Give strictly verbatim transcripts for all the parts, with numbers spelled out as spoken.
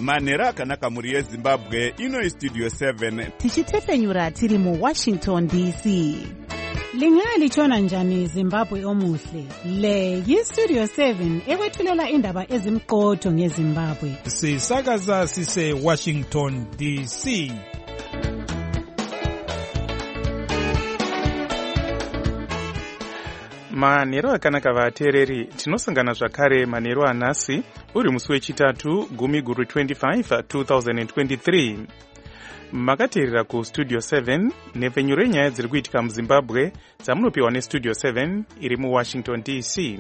manhero akanaka mhuri yezimbabwe. Ino Studio seven tichitepenyura tiri mu Washington D C. Lingalitshona njani Zimbabwe omuhle? Le yi-Studio seven ekwethulela indaba ezimqotho ngeZimbabwe. Sisakaza sise Washington D C. Manhero akanaka vateereri, tinosangana zvakare manhero anhasi uri musi wechitatu gumi guru twenty-five twenty twenty-three. Makateerera ku Studio seven nepfenyuro yenyaya dziri kuitika muZimbabwe dzamunopiwa neStudio seven iri mu Washington D C.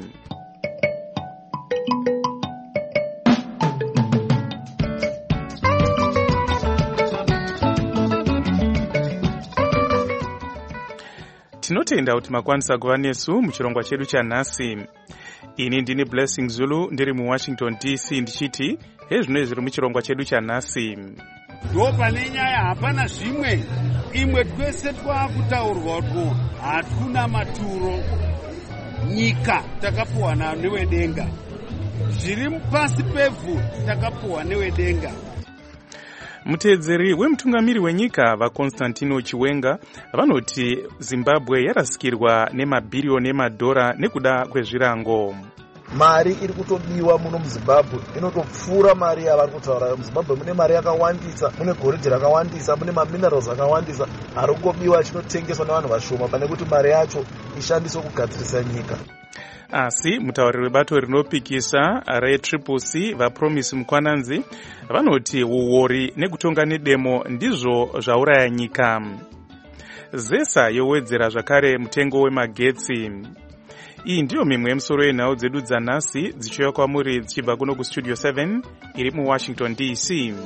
Tinotenda kuti makwanisa kuva nesu muchirongwa chedu chanhasi. Ini ndini Blessing Zulu ndiri mu Washington D C ndichiti hezvino zviri muchirongwa chedu chanhasi. Ndo pane nyaya hapana zvimwe, imwe twese twakutaurwa kuti hatuna maturo, nyika takapuwa newedenga, zviri pasi pevhu takapuwa newedenga. Muteedzeri wemutungamiri wenyika vaConstantino Chiwenga vanoti Zimbabwe yarasikirwa nemabhiriyoni emadhora nekuda kwezvirango. Mari iri kutobiwa muno muZimbabwe inotopfuura mari yavari kutaura. MuZimbabwe mune mari yakawandisa, mune goridhe rakawandisa, mune maminerals akawandisa ari kungobiwa achinotengeswa nevanhu vashoma pane kuti mari yacho ishandiswe kugadzirisa nyika. Asi mutauriri webato rinopikisa reTriple C vaPromise Mukwananzi vanoti uori nekutonga nedemo ndizvo zvauraya nyika. Zesa yowedzera zvakare mutengo wemagetsi. Iyi ndiyo mimwe yemusoro yenhau dzedu dzanhasi dzichiuya kwamuri dzichibva kuno kuStudio seven iri mu Washington D C.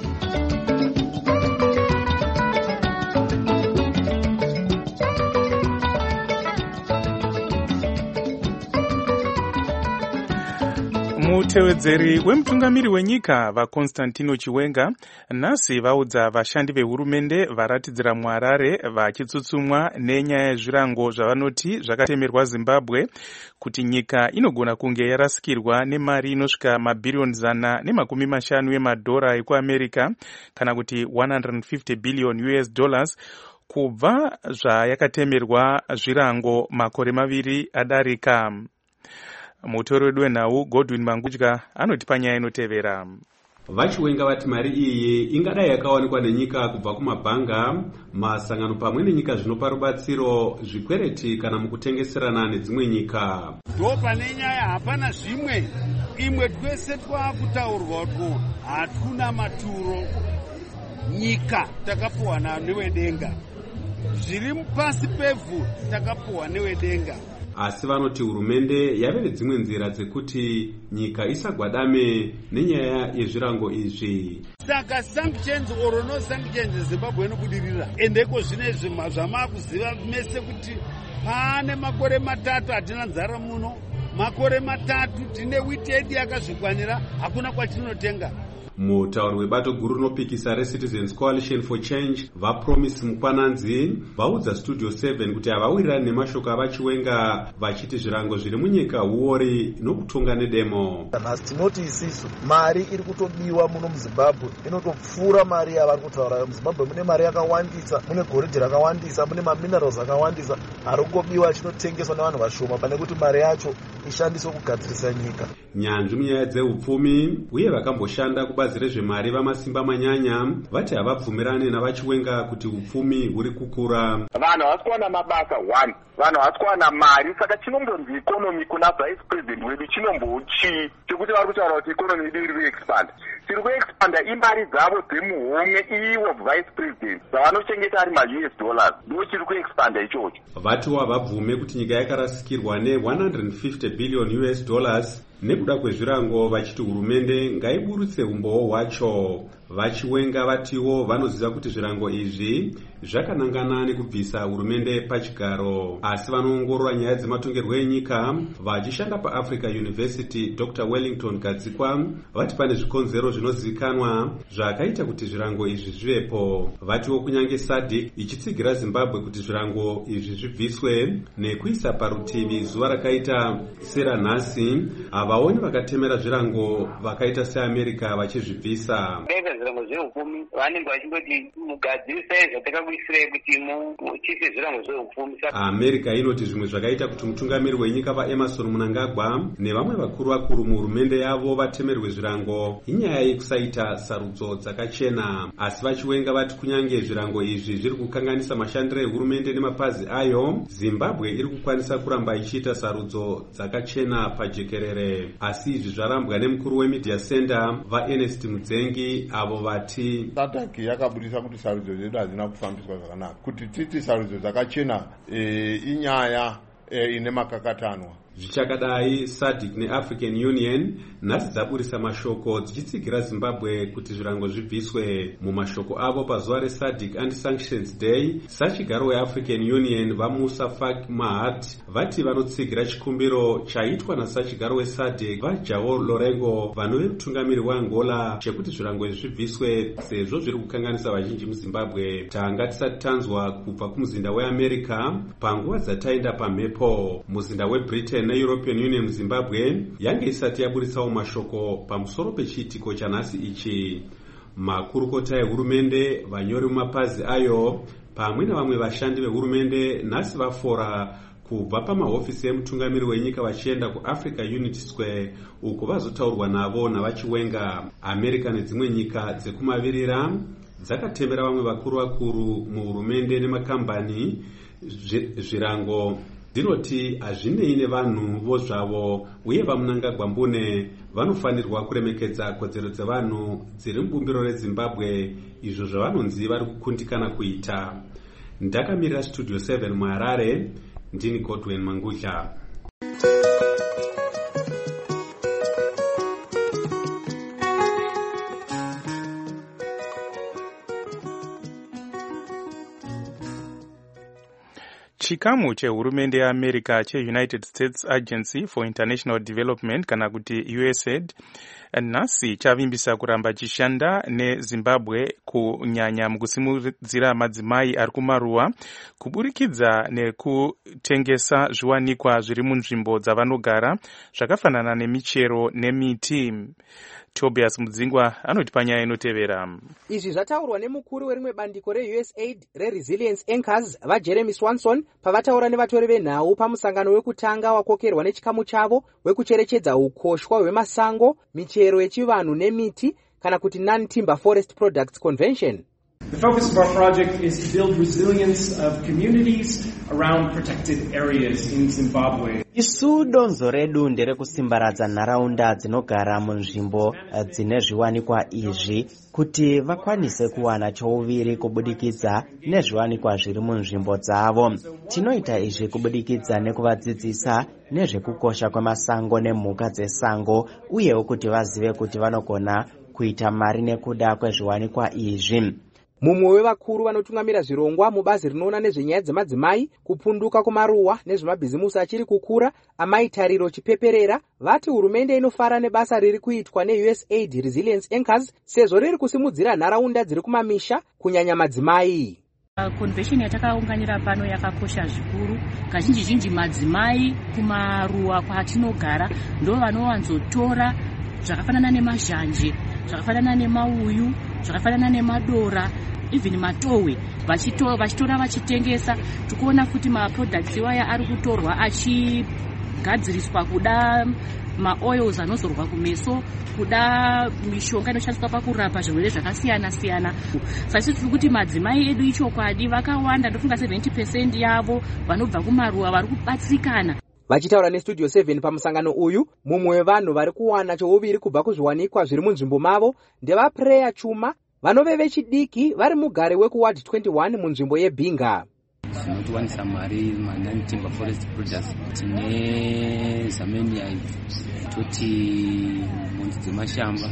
Mutevedzeri wemutungamiri wenyika vaConstantino Chiwenga nhasi vaudza vashandi vehurumende varatidzira muHarare vachitsutsumwa nenyaya yezvirango zvavanoti zvakatemerwa Zimbabwe kuti nyika inogona kunge yarasikirwa nemari inosvika mabhiriyoni zana nemakumi mashanu emadhora ekuAmerica kana kuti one hundred fifty billion U S dollars kubva zvayakatemerwa zvirango makore maviri adarika. Mutori wedu wenhau Godwin Mangudya anoti panyaya inotevera. Vachiwenga vati mari iyi ingadai yakawanikwa nenyika kubva kumabhanga, masangano pamwe nenyika zvinopa rubatsiro, zvikwereti kana mukutengeserana nedzimwe nyika. Ndo pane nyaya hapana zvimwe, imwe twese twakutaurwa kuti hatuna maturo, nyika takapuwa newedenga, zviri pasi pevhu takapuwa newedenga. Asi vanoti hurumende yave nedzimwe nzira dzekuti nyika isagwadame nenyaya yezvirango izvi. Saka sanctions or no sanctions Zimbabwe inobudirira. Endeko zvinezvi zvamakuziva mese kuti pane makore matatu hatina nzara muno, makore matatu tine wheat aid yakazvikwanira, hakuna kwatinotenga. Mutauri webato guru rinopikisa reCitizens Coalition for Change vaPromise Mukwananzi vaudza Studio seven kuti havawirirani nemashoko avaChiwenga vachiti zvirango zviri munyika uori nokutonga nedemo. Nhasi tinoti isisu mari iri kutobiwa muno muZimbabwe inotopfuura mari yavari kutaura. MuZimbabwe mune mari yakawandisa, mune goridhe rakawandisa, mune maminerals akawandisa ari kungobiwa achinotengeswa nevanhu vashoma pane kuti mari yacho ishandiswe kugadzirisa nyika. Nyanzvi munyaya dzeupfumi uye vakamboshanda kubazi rezvemari vamasimba manyanya vati havabvumirane navaChiwenga kuti upfumi huri kukura. Vanhu havasi kuwana mabasa one, vanhu havasi kuwana mari, saka chinombonzi ikonomi kuna vice president wedu chinombochi chekuti vari kutaura kuti ikonomi yedu iri kuexpanda. Tiri kuexpanda imari dzavo dzemuhomwe iwo vice president dzavanochengeta ari ma-U S dollars ndo chiri kuexpanda ichocho. Vati havabvume kuti nyika yakarasikirwa ne one hundred fifty billion U S dollars nekuda kwezvirango vachiti hurumende ngaiburutse umboo hwacho. vachiwenga vatiwo vanoziva kuti zvirango izvi zvakanangana nekubvisa hurumende pachigaro, asi vanoongorora nyaya dzematongerwo enyika vachishanda paAfrica University Doctor Wellington Gadzikwa vati pane zvikonzero zvinozivikanwa zvakaita kuti zvirango izvi zvivepo. Vatiwo kunyange SADC ichitsigira Zimbabwe kuti zvirango izvi zvibviswe nekuisa parutivi zuva rakaita seranhasi, havaoni vakatemera zvirango vakaita seAmerica vachizvibvisa. Zvirango zveupfumi vanenge vachingoti mugadzirisai zvatakakuisirai kuti muchise zvirango zveupfumi. America inoti zvimwe zvakaita kuti mutungamiri wenyika vaEmerson Mnangagwa nevamwe vakuru vakuru muhurumende yavo vatemerwe zvirango inyaya yekusaita sarudzo dzakachena, asi vachiwenga vati kunyange zvirango izvi zviri kukanganisa mashandiro ehurumende nemapazi ayo, Zimbabwe iri kukwanisa kuramba ichiita sarudzo dzakachena pajekerere. Asi izvi zvarambwa nemukuru wemedia center vaErnest Mudzengi avo vati SADC yakabudisa kuti sarudzo dzedu hadzina kufambiswa zvakanaka, kuti titi sarudzo dzakachena e, inyaya e, ine makakatanwa. Zvichakadai, SADC neAfrican Union nhasi dzaburisa mashoko dzichitsigira Zimbabwe kuti zvirango zvibviswe. Mumashoko avo pazuva reSADC Anti-Sanctions Day, sachigaro weAfrican Union vaMusa Faki Mahamat vati vanotsigira chikumbiro chaitwa nasachigaro weSADC vaJoão Lourenço vanove mutungamiri weAngola chekuti zvirango izvi zvibviswe sezvo zviri kukanganisa vazhinji muZimbabwe. Tanga tisati tanzwa kubva kumuzinda weAmerica panguva dzataenda pamhepo. Muzinda weBritain neEuropean Union muZimbabwe yange isati yaburisawo mashoko pamusoro pechiitiko chanhasi ichi. Makurukota ehurumende, vanyori mumapazi ayo pamwe navamwe vashandi vehurumende nhasi vafora kubva pamahofisi emutungamiri wenyika vachienda kuAfrica Unity Square uko vazotaurwa navo navachiwenga. America nedzimwe nyika dzekumavirira dzakatemera vamwe vakuru vakuru muhurumende nemakambani zvirango dzinoti hazvinei nevanhu vo zvavo, uye vaMnangagwa Mbune vanofanirwa kuremekedza kodzero dzevanhu dziri mubumbiro reZimbabwe, izvo zvavanonzi vari kukundikana kuita. Ndakamirira Studio seven muHarare, ndini Godwin Mangudla. Chikamu chehurumende yeAmerica cheUnited States Agency for International Development kana kuti U S A I D nhasi chavimbisa kuramba chishanda neZimbabwe kunyanya mukusimudzira madzimai ari kumaruwa kuburikidza nekutengesa zviwanikwa zviri munzvimbo dzavanogara zvakafanana nemichero nemiti. Tobias Mudzingwa anoti panyaya inotevera. Izvi zvataurwa nemukuru werimwe bandiko reU S A I D reResilience Anchors vaJeremy Swanson pavataura nevatori venhau pamusangano wekutanga wakokerwa nechikamu chavo wekucherechedza ukoshwa hwemasango, michero yechivanhu nemiti kana kuti Non-Timber Forest Products Convention. The focus of our project is to build resilience of communities around protected areas in Zimbabwe. Isu donzo redu nderekusimbaradza nharaunda dzinogara munzvimbo dzine zviwanikwa izvi kuti vakwanise kuwana chouviri kubudikidza nezviwanikwa zviri munzvimbo dzavo. Tinoita izvi kubudikidza nekuvadzidzisa nezvekukosha kwemasango nemhuka dzesango, uyewo kuti vazive kuti vanogona kuita mari nekuda kwezviwanikwa izvi. Mumwe wevakuru vanotungamira zvirongwa mubazi rinoona nezvenyaya dzemadzimai, kupunduka kumaruwa nezvemabhizimusi achiri kukura, Amai Tariro Chipeperera vati hurumende inofara nebasa riri kuitwa neU S A I D Resilience Anchors sezvo riri kusimudzira nharaunda dziri kumamisha kunyanya madzimai. Convention yatakaunganira pano yakakosha zvikuru. Kazhinji zhinji madzimai kumaruwa kwatinogara ndo vanowanzotora zvakafanana nemazhanje, zvakafanana nemauyu, zvakafanana nemadora, even matowe, vachitora vachitora vachitengesa. Tukuona kuti ma products waya ari kutorwa achigadziriswa kuda maoils anozorwa kumeso, kuda mishonga inoshandiswa pakurapa zvirwere zvakasiyana siyana. Sasi tiri kuti madzimai edu ichokwadi vakawanda, ndofunga seventy percent yavo vanobva kumaruwa vari kubatsirikana. Vachitaura neStudio seven pamusangano uyu, mumwe wevanhu vari kuwana chouviri kubva kuzviwanikwa zviri munzvimbo mavo ndevaPreya Chuma vanove vechidiki vari mugare wekuward twenty-one munzvimbo yeBinga. dzinotiwanisa mari manani timber forest products. Tine Zamenia, toti monzi dzemashamba,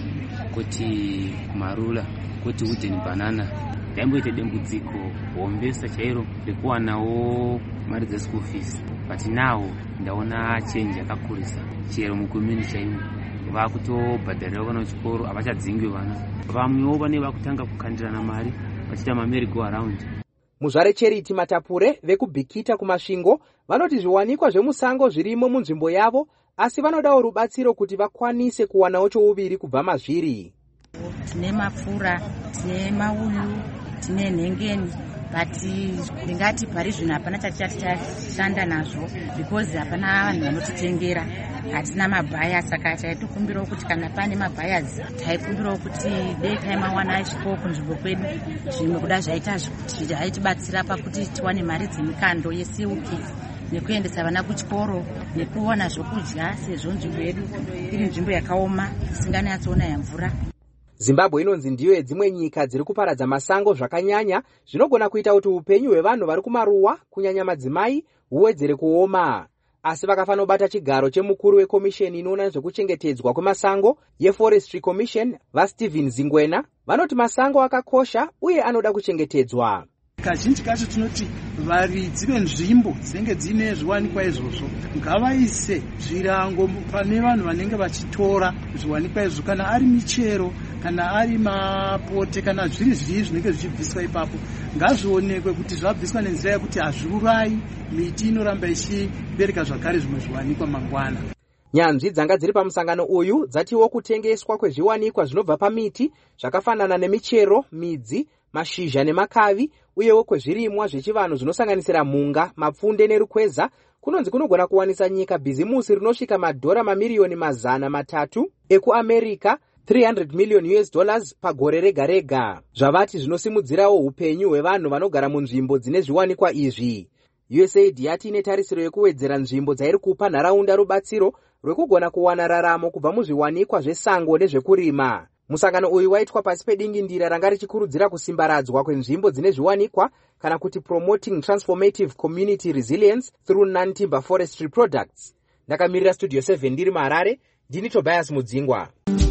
koti marula, koti wooden banana. Ndaimboite dambudziko hombesa chairo rekuwanawo mari dzeschool fees, but now ndaona change yakakurisa. Chero mukomini chaimo vakutobhadharira vana vechikoro, havachadzingwe vana. Vamwewo vane vakutanga kukandirana mari vachiita mamerry go around. Muzvare Charity Matapure vekubhikita kumasvingo vanoti zviwanikwa zvemusango zvirimo munzvimbo yavo, asi vanodawo rubatsiro kuti vakwanise kuwanawo chouviri kubva mazviri. Tine mapfura, tine mauyu, tine nhengeni, but ndingati pari zvino hapana chati chashanda nazvo because hapana vanhu vanotitengera. Hatina mabhaya, saka taitokumbirawo kuti kana pane mabhayazi taikumbirawo kuti dei taimawana chipo kunzvimbo kwedu. Zvimwe kuda zvaita zvaitibatsira pakuti tiwane mari dzemikando yesiuki nekuendesa vana kuchikoro nekuwana zvokudya, sezvo nzvimbo yedu iri nzvimbo yakaoma isinganyatsoona yamvura. Zimbabwe inonzi ndiyo yedzimwe nyika dziri kuparadza masango zvakanyanya, zvinogona kuita kuti upenyu hwevanhu vari kumaruwa kunyanya madzimai huwedzere kuoma. Asi vakafanira kubata chigaro chemukuru wekomisheni inoona zvekuchengetedzwa kwemasango yeForestry Commission, vaStephen Zingwena, vanoti masango akakosha uye anoda kuchengetedzwa. Kazhinji kacho tinoti varidzi venzvimbo dzinenge dzine zviwanikwa izvozvo ngavaise zvirango pane vanhu vanenge vachitora zviwanikwa izvo, kana ari michero, kana ari mapote, kana zviri zviri zvinenge zvichibviswa ipapo, ngazvionekwe kuti zvabviswa nenzira yekuti hazviurayi miti, inoramba ichibereka zvakare zvimwe zviwanikwa mangwana. Nyanzvi dzanga dziri pamusangano uyu dzatiwo kutengeswa kwezviwanikwa zvinobva pamiti zvakafanana nemichero, midzi, mashizha nemakavi, uyewo kwezvirimwa zvechivanhu zvinosanganisira mhunga, mapfunde nerukweza kunonzi kunogona kuwanisa nyika bhizimusi rinosvika madhora mamiriyoni mazana matatu ekuAmerica, three hundred million U S dollars pagore rega rega. Zvavati zvinosimudzirawo upenyu hwevanhu vanogara munzvimbo dzine zviwanikwa izvi. U S A I D yati ine tarisiro yekuwedzera nzvimbo dzairi kupa nharaunda rubatsiro rwekugona kuwana raramo kubva muzviwanikwa zvesango nezvekurima. Musangano uyu waitwa pasi pedingindira ranga richikurudzira kusimbaradzwa kwenzvimbo dzine zviwanikwa kana kuti promoting transformative community resilience through non-timber forestry products. Ndakamirira Studio seven ndiri muHarare, ndini Tobias Mudzingwa.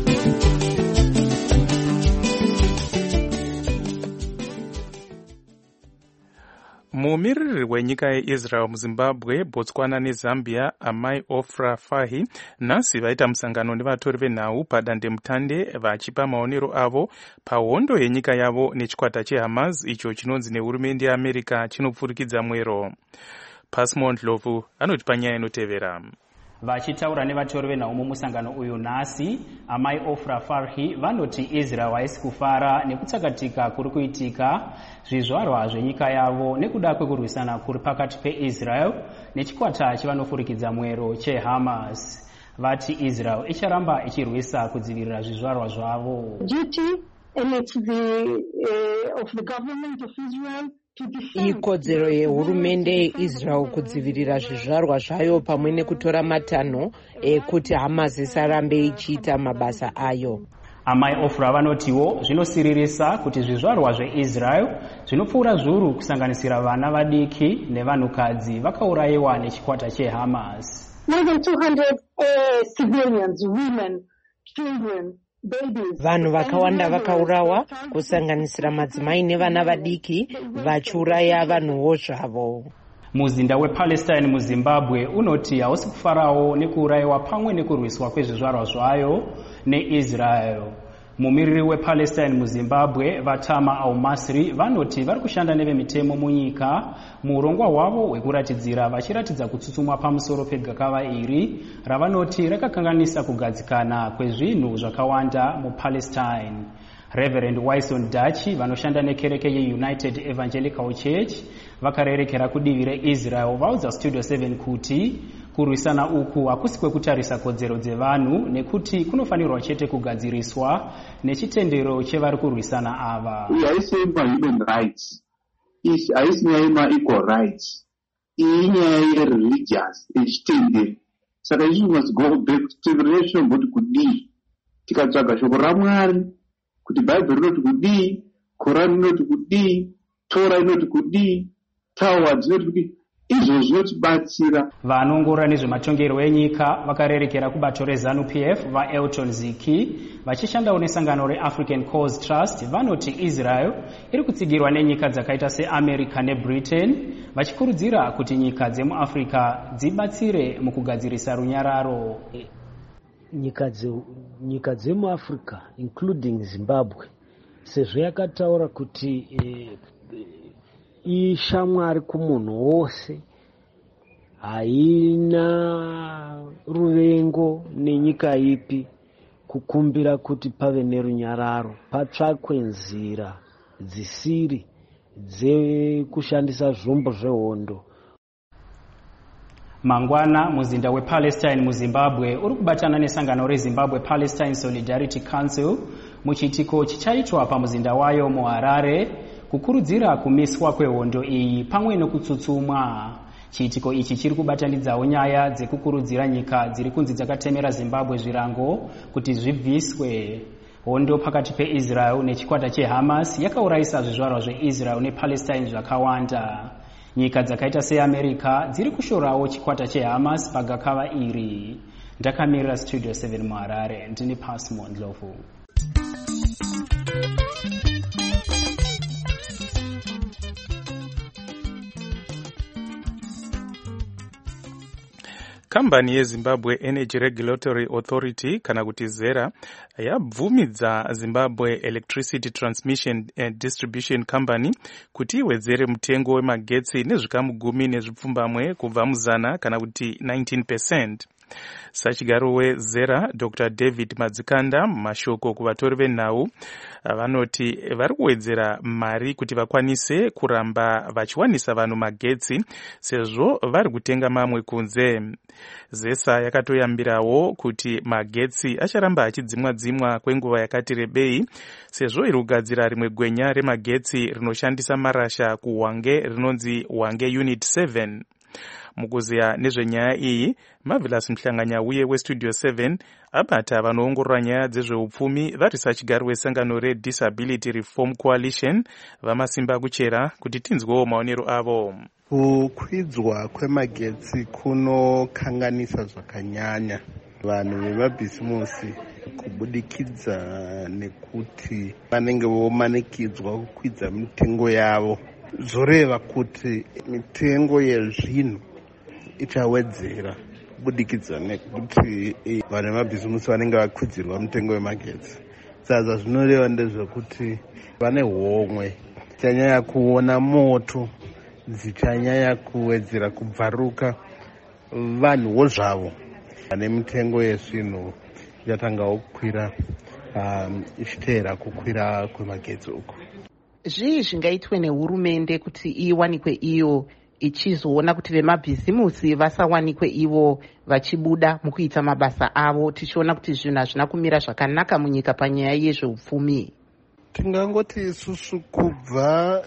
Mumiriri wenyika yeIsrael muZimbabwe, Botswana neZambia, Amai Ofra Fahi nhasi vaita musangano nevatori venhau padandemutande vachipa maonero avo pahondo yenyika yavo nechikwata cheHamas icho chinonzi nehurumende yeAmerica chinopfurikidza mwero. Pasmont Lovu anotipa nyaya inotevera. Vachitaura nevatori venhau mumusangano uyu nhasi, Amai Ofra Farhi vanoti Israel haisi kufara nekutsakatika kuri kuitika zvizvarwa zvenyika yavo nekuda kwekurwisana kuri pakati peIsrael nechikwata chivanofurikidza mwero cheHamas. Vati Israel icharamba ichirwisa kudzivirira zvizvarwa zvavo. Duty, and it's the, uh, of the government of Israel. Ikodzero yehurumende yeIsrael kudzivirira zvizvarwa zvayo pamwe nekutora matanho ekuti Hamas isarambe ichiita mabasa ayo. Amai Ofra vanotiwo zvinosiririsa kuti zvizvarwa zveIsrael zvinopfuura zviuru kusanganisira vana vadiki nevanhukadzi vakaurayiwa nechikwata cheHamas. More than two hundred uh, civilians, women, children, vanhu vakawanda vakaurawa kusanganisira madzimai nevana vadiki vachiuraya vanhuwo zvavo. Muzinda wePalestine muZimbabwe unoti hausi kufarawo nekuurayiwa pamwe nekurwiswa kwezvizvarwa zvayo neIsrael. Mumiriri wePalestine muZimbabwe Vatama Al-Masri vanoti vari kushanda nevemitemo munyika muurongwa hwavo hwekuratidzira vachiratidza kutsutsumwa pamusoro pegakava iri ravanoti rakakanganisa kugadzikana kwezvinhu zvakawanda muPalestine. Reverend Wyson Dutch vanoshanda nekereke yeUnited Evangelical Church vakarerekera kudivi reIsrael vaudza Studio seven kuti kurwisana uku hakusi kwekutarisa kodzero dzevanhu nekuti kunofanirwa chete kugadziriswa nechitendero chevari kurwisana ava. Haisi human rights, haisi nyaya yema-equal rights, iyi nyaya ye-religious yechitendero. Saka isu must go back to the relation kuti kudii tikatsvaga shoko raMwari kuti Bhaibheri rinoti kudii, Korani rinoti kudii, Torah inoti kudii, tawa dzinoti izvo zvinotibatsira. Vanoongorora nezvematongerwo enyika vakarerekera kubato rezanu P F vaElton Ziki vachishandawo nesangano reAfrican Cause Trust vanoti Israel iri kutsigirwa nenyika dzakaita seAmerica neBritain vachikurudzira kuti nyika dzemuAfrica dzibatsire mukugadzirisa runyararo. Nyika dze nyika dzemuAfrica including Zimbabwe sezvo yakataura kuti eh, ishamwari kumunhu wose, haina ruvengo nenyika ipi, kukumbira kuti pave nerunyararo, patsvakwe nzira dzisiri dzekushandisa zvombo zvehondo. Mangwana muzinda wePalestine muZimbabwe uri kubatana nesangano reZimbabwe Palestine Solidarity Council muchiitiko chichaitwa pamuzinda wayo muHarare kukurudzira kumiswa kwehondo iyi pamwe nekutsutsumwa. Chiitiko ichi chiri kubatanidzawo nyaya dzekukurudzira nyika dziri kunzi dzakatemera Zimbabwe zvirango kuti zvibviswe. Hondo pakati peIsrael nechikwata cheHamas yakaurayisa zvizvarwa zveIsrael nePalestine zvakawanda. Nyika dzakaita seAmerica dziri kushorawo chikwata cheHamas pagakava iri. Ndakamirira Studio seven muHarare, ndini Pasmo Ndlovu. Kambani yeZimbabwe Energy Regulatory Authority kana kuti ZERA yabvumidza Zimbabwe Electricity Transmission and Distribution Company kuti iwedzere mutengo wemagetsi nezvikamu gumi nezvipfumbamwe kubva muzana kana kuti nineteen percent. Sachigaro weZERA Doctor David Madzikanda mashoko kuvatori venhau vanoti vari kuwedzera mari kuti vakwanise kuramba vachiwanisa vanhu magetsi sezvo vari kutenga mamwe kunze. ZESA yakatoyambirawo kuti magetsi acharamba achidzimwa dzimwa kwenguva yakati rebei sezvo iri kugadzira rimwe gwenya remagetsi rinoshandisa marasha kuHwange rinonzi Hwange Unit seven. Mukuziya nezvenyaya iyi, Marvelous Mhlanganyauye weStudio seven abata vanoongorora nyaya dzezveupfumi vari sachigaro wesangano reDisability Reform Coalition vamasimba kuchera kuti tinzwewo maonero avo. Kukwidzwa kwemagetsi kunokanganisa zvakanyanya vanhu vemabhisimusi kubudikidza nekuti vanenge vomanikidzwa kukwidza mitengo yavo. Zvoreva kuti mitengo yezvinhu ichawedzera kubudikidza nekuti vanhu vemabhisimusi vanenge vakwidzirwa mitengo yemagetsi. Saka zvinoreva ndezvekuti vane homwe dzichanyanya kuona moto, dzichanyanya kuwedzera kubvaruka vanhuwo zvavo. Vane mitengo yezvinhu ichatangawo kukwira um, ichiteera kukwira kwemagetsi uku. Zvii zvingaitwe nehurumende kuti iwanikwe iyo ichizoona kuti vemabhizimusi vasawanikwe ivo vachibuda mukuita mabasa avo, tichiona kuti zvinhu hazvina kumira zvakanaka munyika panyaya yezveupfumi? Tingangoti isusu kubva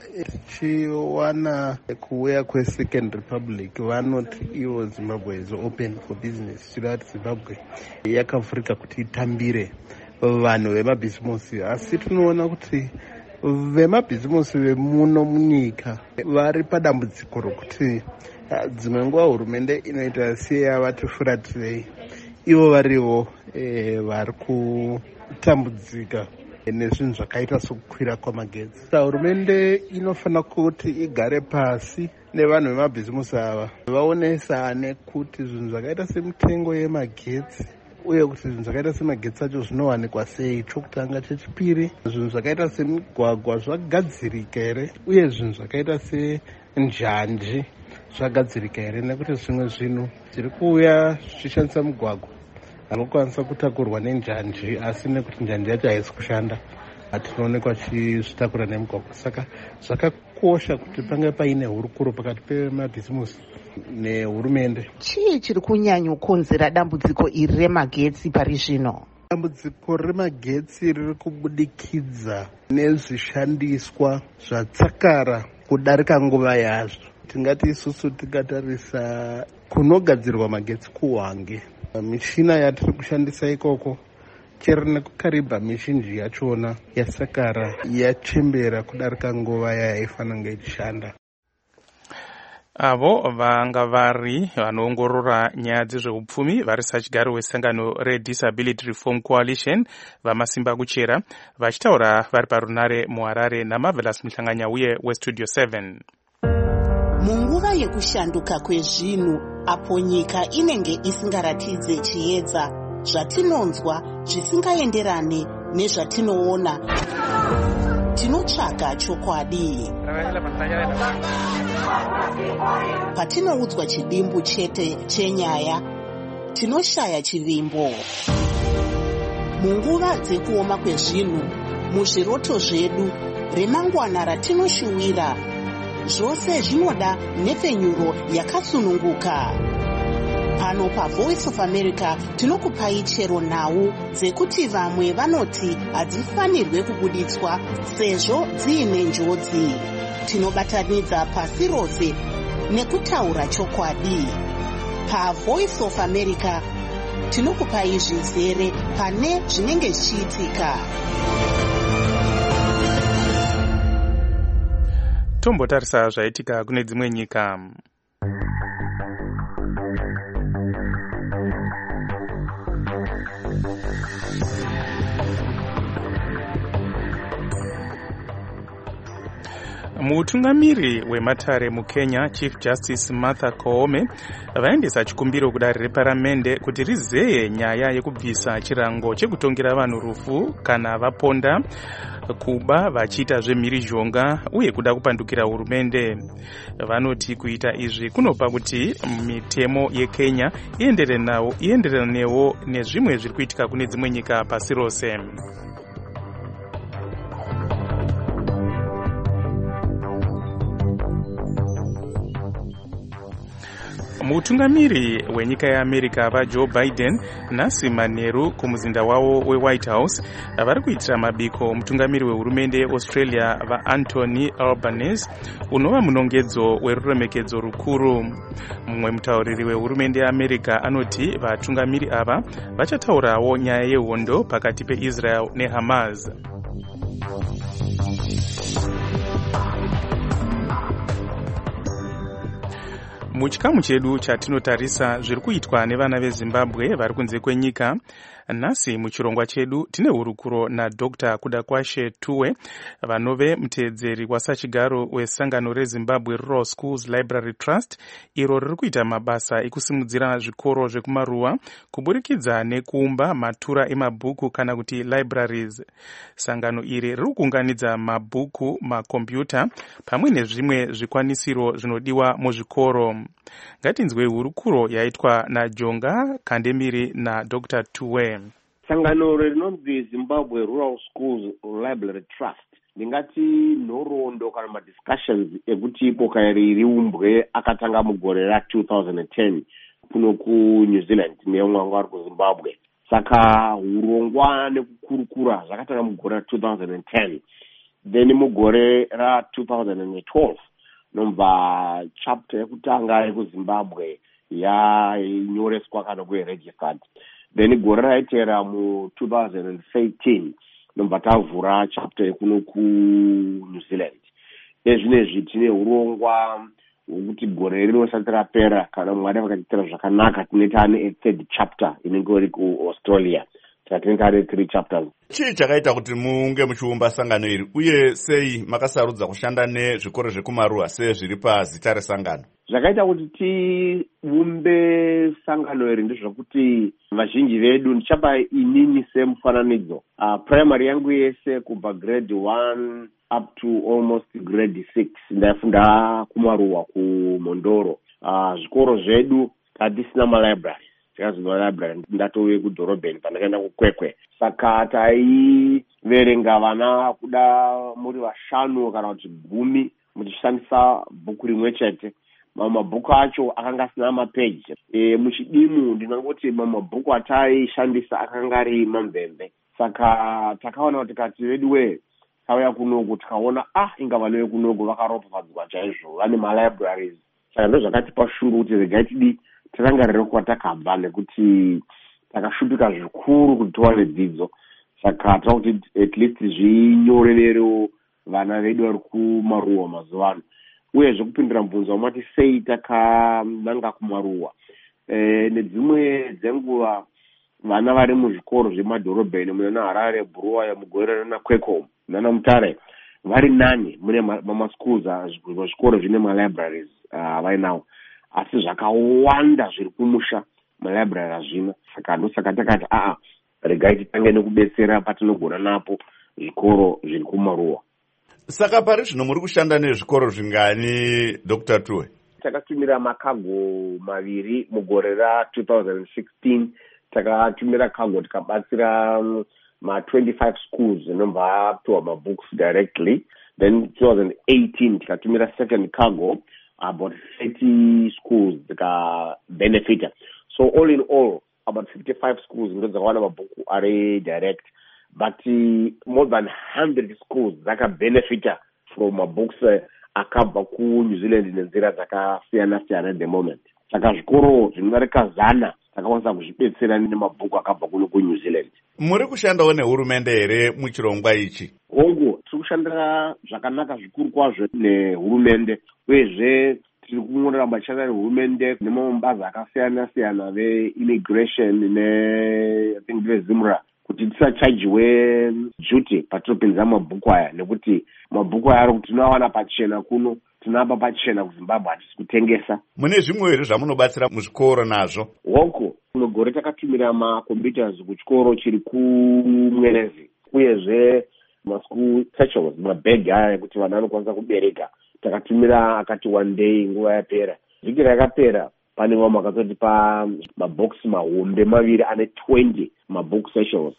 tichiwana kuuya kweSecond Republic vanoti ivo Zimbabwe is open for business. Chirati Zimbabwe yakavhurika kuti itambire vanhu vemabhizimusi, asi tinoona kuti vemabhizimusi vemuno munyika vari padambudziko rokuti dzimwe nguva hurumende inoita seyavatifuratei, ivo varivo e, vari kutambudzika nezvinhu zvakaita sokukwira kwamagetsi. Saka hurumende inofanira kuti igare pasi nevanhu vemabhizimusi ava vaonesane kuti zvinhu zvakaita semitengo yemagetsi uye kuti zvinhu zvakaita semagetsi acho zvinowanikwa sei. Chokutanga. Chechipiri, zvinhu zvakaita semigwagwa zvagadzirika here uye zvinhu zvakaita senjanji zvagadzirika here, nekuti zvimwe zvinhu zviri kuuya zvichishandisa mugwagwa anokwanisa kutakurwa nenjanji asi nekuti njanji yacho haisi kushanda hatinoonekwa chizvitakura nemugwagwa. Saka zvakakosha kuti pange paine hurukuro pakati pemabhizimusi nehurumende. Chii chiri kunyanyokonzera dambudziko iri remagetsi pari zvino? Dambudziko remagetsi riri kubudikidza nezvishandiswa zvatsakara kudarika nguva yazvo. Tingati isusu tikatarisa kunogadzirwa magetsi kuHwange, michina yatiri kushandisa ikoko chero nekukaribha mizhinji yachona yasakara yachembera kudarika nguva yaifanira ichishanda. avo vanga vari vanoongorora nyaya dzezveupfumi varisachi garo wesangano redisability reform coalition vamasimba kuchera vachitaura vari parunare muharare namarvelous muhlanganya uye westudio seven. Munguva yekushanduka kwezvinhu apo nyika inenge isingaratidze chiedza zvatinonzwa zvisingaenderane nezvatinoona, tinotsvaga chokwadi. Patinoudzwa chidimbu chete chenyaya, tinoshaya chivimbo. Munguva dzekuoma kwezvinhu, muzviroto zvedu, remangwana ratinoshuwira, zvose zvinoda nhepfenyuro yakasununguka. Pano paVoice of America tinokupai chero nhau dzekuti vamwe vanoti hadzifanirwe kubuditswa sezvo dziine njodzi. Tinobatanidza pasi rose nekutaura chokwadi. PaVoice of America tinokupai zvizere pane zvinenge zvichiitika. Tombotarisa zvaitika kune dzimwe nyika. Mutungamiri wematare muKenya Chief Justice Martha Koome vaendesa chikumbiro kudare reparamende kuti rizeye nyaya yekubvisa chirango chekutongera vanhu rufu kana vaponda kuba vachiita zvemhirizhonga uye kuda kupandukira hurumende. Vanoti kuita izvi kunopa kuti mitemo yeKenya ienderanewo nezvimwe zviri kuitika kune dzimwe nyika pasi rose. Mutungamiri wenyika yeAmerica vaJoe Biden nhasi manheru kumuzinda wavo weWhite House vari kuitira mabiko mutungamiri wehurumende yeAustralia vaAnthony Albanese unova munongedzo weruremekedzo rukuru. Mumwe mutauriri wehurumende yeAmerica anoti vatungamiri ava vachataurawo nyaya yehondo pakati peIsrael neHamas. Muchikamu chedu chatinotarisa zviri kuitwa nevana veZimbabwe vari kunze kwenyika. Nhasi muchirongwa chedu tine hurukuro naDr Kudakwashe Tuwe vanove muteedzeri wasachigaro wesangano reZimbabwe Rural Schools Library Trust iro riri kuita mabasa ekusimudzira zvikoro zvekumaruwa kuburikidza nekuumba matura emabhuku kana kuti libraries. Sangano iri riri kuunganidza mabhuku, makombiyuta pamwe nezvimwe zvikwanisiro zvinodiwa muzvikoro. Ngatinzwe hurukuro yaitwa naJonga Kandemiri naDr Tuwe. Sangano rinonzi Zimbabwe Rural Schools Library Trust ndingati nhoroondo kana madiscussions ekuti ipoka iri riumbwe akatanga mugore ra-twenty ten kuno kuNew Zealand neumwe ari kuZimbabwe. Saka hurongwa nekukurukura zvakatanga mugore ra-twenty ten. Then mugore ra-twenty twelve nomba chapter yekutanga yekuZimbabwe yanyoreswa kana kuregistered. Then gore raitera mu-twenty thirteen nomba tavhura chapter yekuno kuNew Zealand. Ezvinezvi tine urongwa hwekuti gore rinosati rapera kana Mwari vakatitira zvakanaka tine tane a third chapter inenge iri kuAustralia. Tine three chapters. Chii chakaita kuti munge muchiumba sangano iri uye sei makasarudza kushanda nezvikoro zvekumaruwa sezviri pazita resangano? Zvakaita kuti tiumbe sangano iri ndezvekuti vazhinji vedu ndichapa inini semufananidzo. Uh, primary yangu yese kubva grade one up to almost grade six ndaifunda kumaruwa kuMondoro. Uh, zvikoro zvedu hatisina malibrary. Tikazvinwa library ndatouye kudhorobheni pandakaenda kuKwekwe. Saka taiverenga vana kuda muri vashanu kana kuti gumi muchishandisa bhuku rimwe chete. Mamwe mabhuku acho akanga asina mapeji. E, muchidimu ndinongoti mamwe mabhuku ataishandisa akanga ari mamvemve. Saka takaona kuti kati vedu we kauya kunoku tikaona ah inga vana vekunoku vakaropafadzwa chaizvo vane malibraries. Saka ndozvakatipa shungu kuti regai tidi tirangarire kwatakabva nekuti takashupika zvikuru kuti tiwane dzidzo. Saka takuti at least zvinyorerewo vana vedu vari kumaruwa mazuva ano uyezve kupindura mubvunzo wamati sei takananga kumaruwa. E, nedzimwe dzenguva vana vari muzvikoro zvemadhorobheni munana Harare, Bulawayo, Mugwera naKwekoma nana Mutare vari nani mune mamaschools zvikoro zvine malibraries vainawo, asi zvakawanda zviri kumusha malibrary hazvina. Saka ndosaka takati aa regai titange nekubetsera patinogona napo zvikoro zviri kumaruwa. Saka pari zvino muri kushanda nezvikoro zvingani Doctor Tuwe? Takatumira makago maviri mugore ra twenty sixteen. Takatumira kago tikabatsira ma twenty-five schools inobva apiwa mabooks directly. Then twenty eighteen tikatumira second cargo about thirty schools tika-benefita. So all in all about fifty-five schools ndo dzakawana mabhuku ari direct, but uh, more than one hundred schools dzaka-benefita from mabooks uh, akabva kuNew Zealand nenzira dzakasiyana siyana at the moment. Saka zvikoro zvinodarika zana takakwanisa kuzvibetsera nemabhuku akabva kuno kuNew Zealand. Muri kushandawo nehurumende here muchirongwa ichi? Hongu, tiri kushandira zvakanaka zvikuru kwazvo nehurumende, uyezve tiri kuramba tichishanda nehurumende nemamwe mabazi akasiyana siyana ve-immigration ne I think ve-Zimra kuti tisachajiwe duty patinopinza mabhuku aya, nekuti mabhuku aya ari tinoawana pachena kuno, tinoapa pachena kuZimbabwe, hatisi kutengesa. Mune zvimwe here zvamunobatsira muzvikoro nazvo? Hoko, mugore takatumira macomputers kuchikoro chiri kuMwerezi, uyezve maschool satchels, mabhegi aya ekuti vana vanokwanisa kubereka takatumira akati one day nguva yapera. Vhiki rakapera pane vamwe vakatotipa mabhokisi mahombe maviri ane twenty mabook sessions.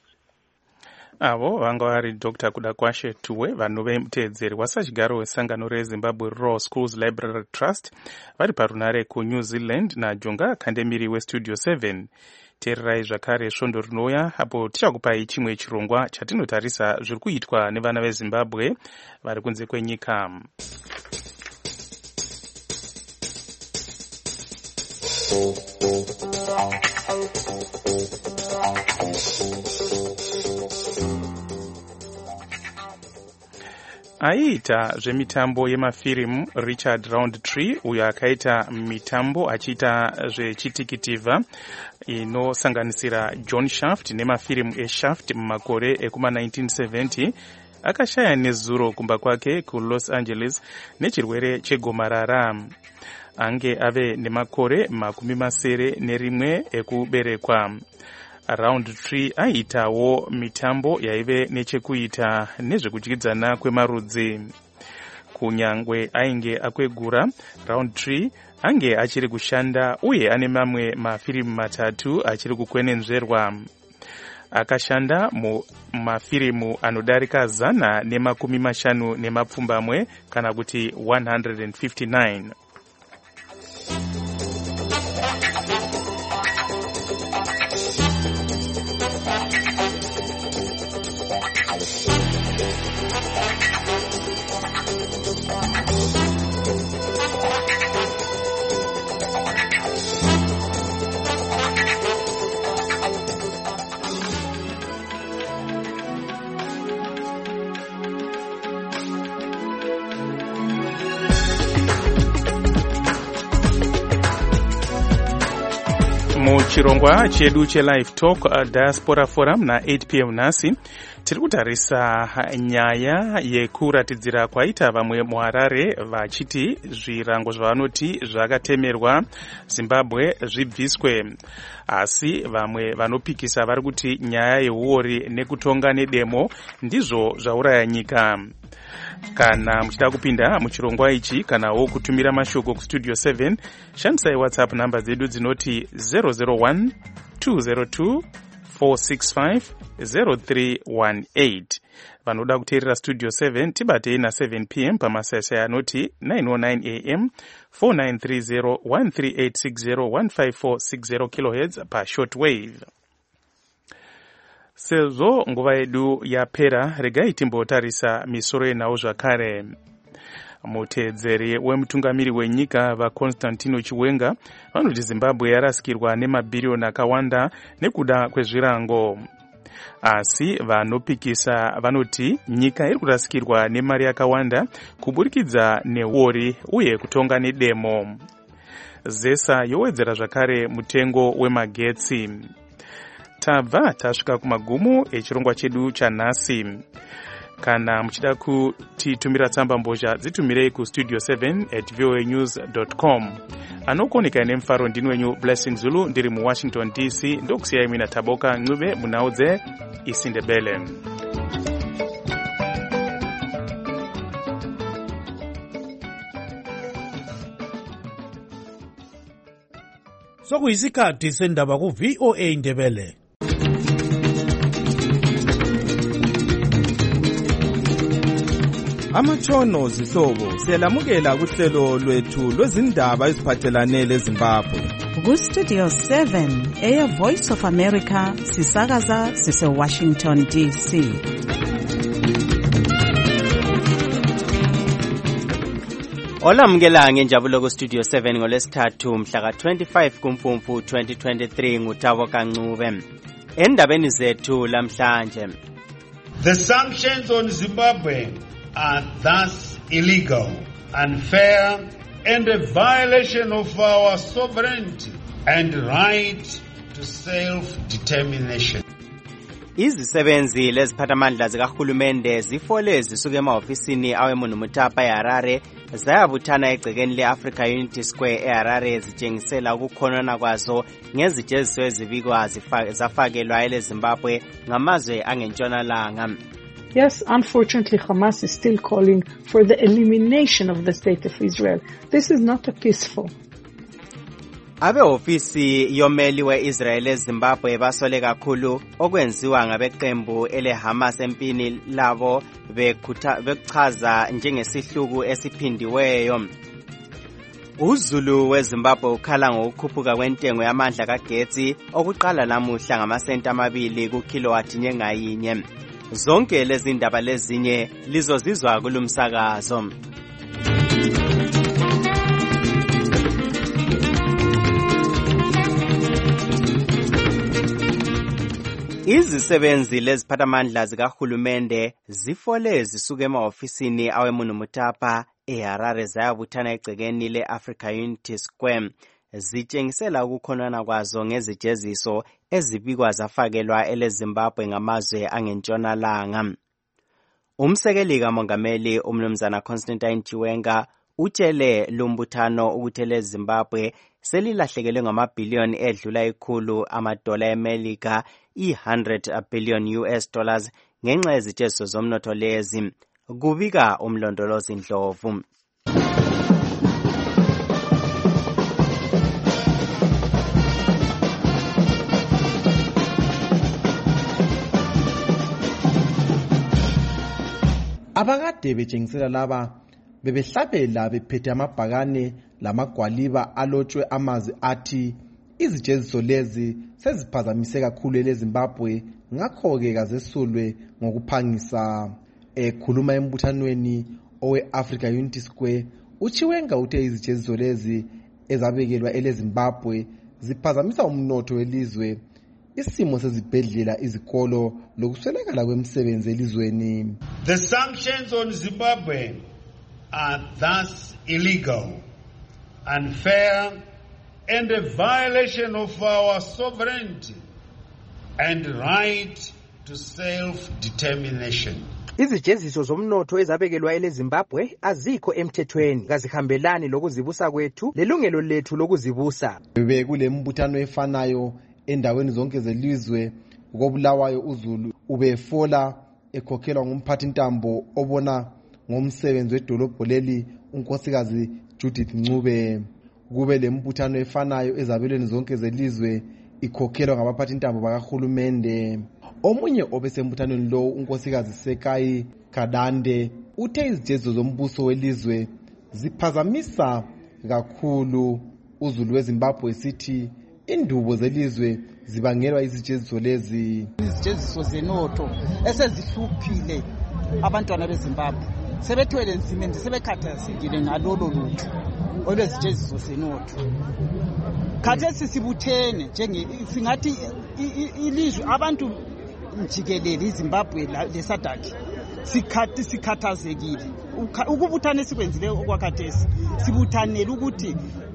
Avo vanga vari Doctor Kudakwashe Tuwe, vanhu vemutedzeri wasachigaro wesangano reZimbabwe Rural Schools Library Trust, vari parunare kuNew Zealand, naJonga Kandemiri weStudio seven. Teererai zvakare svondo rinouya apo tichakupai chimwe chirongwa chatinotarisa zviri kuitwa nevana veZimbabwe vari kunze kwenyika. Aiita zvemitambo yemafirimu Richard Roundtree, uyo akaita mitambo achiita zvechitikitivha inosanganisira John Shaft nemafirimu eShaft mumakore ekuma nineteen seventy, akashaya nezuro kumba kwake kuLos Angeles nechirwere chegomarara. Ange ave nemakore makumi masere nerimwe ekuberekwa. Roundtree aiitawo mitambo yaive nechekuita nezvekudyidzana kwemarudzi. Kunyangwe ainge akwegura, Roundtree ange achiri kushanda uye ane mamwe mafirimu matatu achiri kukwenenzverwa. Akashanda mumafirimu anodarika zana nemakumi mashanu nemapfumbamwe kana kuti one hundred fifty-nine. Muchirongwa chedu cheLive Talk uh, Diaspora Forum na eight p m nasi tiri kutarisa nyaya yekuratidzira kwaita vamwe muHarare vachiti zvirango zvavanoti zvakatemerwa Zimbabwe zvibviswe, asi vamwe vanopikisa vari kuti nyaya yehuori nekutonga nedemo ndizvo zvauraya nyika. Kana muchida kupinda muchirongwa ichi kanawo kutumira mashoko kuStudio seven, shandisai WhatsApp namba dzedu dzinoti zero zero one two zero two four six five zero three one eight. Vanoda kuteerera Studio seven tibatei na seven p m pamasasa anoti nine oh nine a m four nine three zero one three eight six zero one five four six zero kilohertz pa shortwave. Sezvo nguva yedu yapera, regai timbotarisa misoro yenawo zvakare. Mutedzeri wemutungamiri wenyika vaConstantino Chiwenga vanoti Zimbabwe yarasikirwa nemabhirioni akawanda nekuda kwezvirango. asi vanopikisa vanoti nyika iri kurasikirwa nemari yakawanda kuburikidza neuri uye kutonga nedemo. Zesa yowedzera zvakare mutengo wemagetsi. Tabva tasvika kumagumo echirongwa chedu chanhasi. Kana muchida kutitumira tsamba mbozha dzitumirei ku studio seven at voa news dot com. Anokoneka nemufaro ndini wenyu Blessing Zulu ndiri muWashington D C ndokusiyai mina Taboka Ncube munhau dzeIsindebele. Sokuyisikhathi sendaba ku V O A Indebele. Amatshono zihlobo siyalamukela kuhlelo lwethu lwezindaba eziphathelane leZimbabwe. Ku Studio seven eya Voice of America sisakaza sise Washington D C. Olamukela ngenjabulo ku Studio seven ngolesithathu mhla ka twenty-five kuMfumfu twenty twenty-three nguTaboka Ncube. Endabeni zethu lamhlanje. The sanctions on Zimbabwe are thus illegal, unfair, and a violation of our sovereignty and right to self-determination. Izisebenzi leziphathamandla zikahulumende zifole zisuke emahofisini aweMunu Mutapa eHarare zayabuthana egcekeni le-Africa Unity Square eHarare zitshengisela ukukhonona kwazo ngezijeziso ezibikwa zafakelwa eleZimbabwe ngamazwe angentshonalanga. Yes, unfortunately, Hamas is still calling for the elimination of the state of Israel. This is not a peaceful. Abe ofisi yomeli we-Israel eZimbabwe basole kakhulu okwenziwa ngabeqembu ele-Hamas empini labo bekuchaza njengesihluku esiphindiweyo. Uzulu weZimbabwe ukhala ngokukhuphuka kwentengo yamandla kagetsi okuqala namuhla ngamasenti amabili ku kilowatt ngayinye. Zonke lezi ndaba lezinye lizozizwa kulumsakazo. Izisebenzi leziphathamandla zikahulumende zifole zisuke emahofisini aweMunu Mutapa eHarare zayabuthana egcekeni le-Africa Unity Square zitshengisela ukukhonana kwazo ngezijeziso ezibikwa zafakelwa eleZimbabwe ngamazwe angentshonalanga. Umsekeli kamongameli umnumzana Constantine Chiwenga utshele lumbuthano ukuthi eleZimbabwe selilahlekelwe ngamabhiliyoni edlula ikhulu amadola eMelika i one hundred billion U S dollars ngenxa yezijeziso zomnotho lezi, kubika umlondolozi Ndlovu. Abakade betshengisela laba bebehlabela bephethe amabhakane lamagwaliba alotshwe amazwi athi izijeziso lezi seziphazamise kakhulu eleZimbabwe ngakho-ke kazesulwe ngokuphangisa. Ekhuluma embuthanweni owe-Africa Unity Square, uChiwenga uthe izijeziso lezi ezabekelwa eleZimbabwe ziphazamisa umnotho welizwe, isimo sezibhedlela, izikolo lokuswelakala kwemisebenzi elizweni. The sanctions on Zimbabwe are thus illegal, unfair, and a violation of our sovereignty and right to self-determination. Izijeziso zomnotho ezabekelwa eleZimbabwe azikho emthethweni, kazihambelani lokuzibusa kwethu lelungelo lethu lokuzibusa. Bekule mbuthano efanayo endaweni zonke zelizwe, kobulawayo uZulu ubefola ekhokhelwa ngumphathi ntambo obona ngomsebenzi wedolobho leli unkosikazi Judith Ncube. Kube lembuthano efanayo ezabelweni zonke zelizwe ikhokhelwa ngabaphathi ntambo bakahulumende. Omunye obesembuthanweni lo unkosikazi Sekai Kadande uthe izijeziso zombuso welizwe ziphazamisa kakhulu uZulu weZimbabwe, sithi indubo zelizwe zibangelwa izijeziso lezi. Izijeziso zenotho esezihluphile abantwana beZimbabwe sebethwele nzima sebekhathazekile ngalolo lutho olwezijeziso zenotho. Khathesi sibuthene njenge singathi ilizwe abantu jikelele iZimbabwe leSADC sikhathi sikhathazekile ukubuthana esikwenzile okwakhathesi sibuthanele ukuthi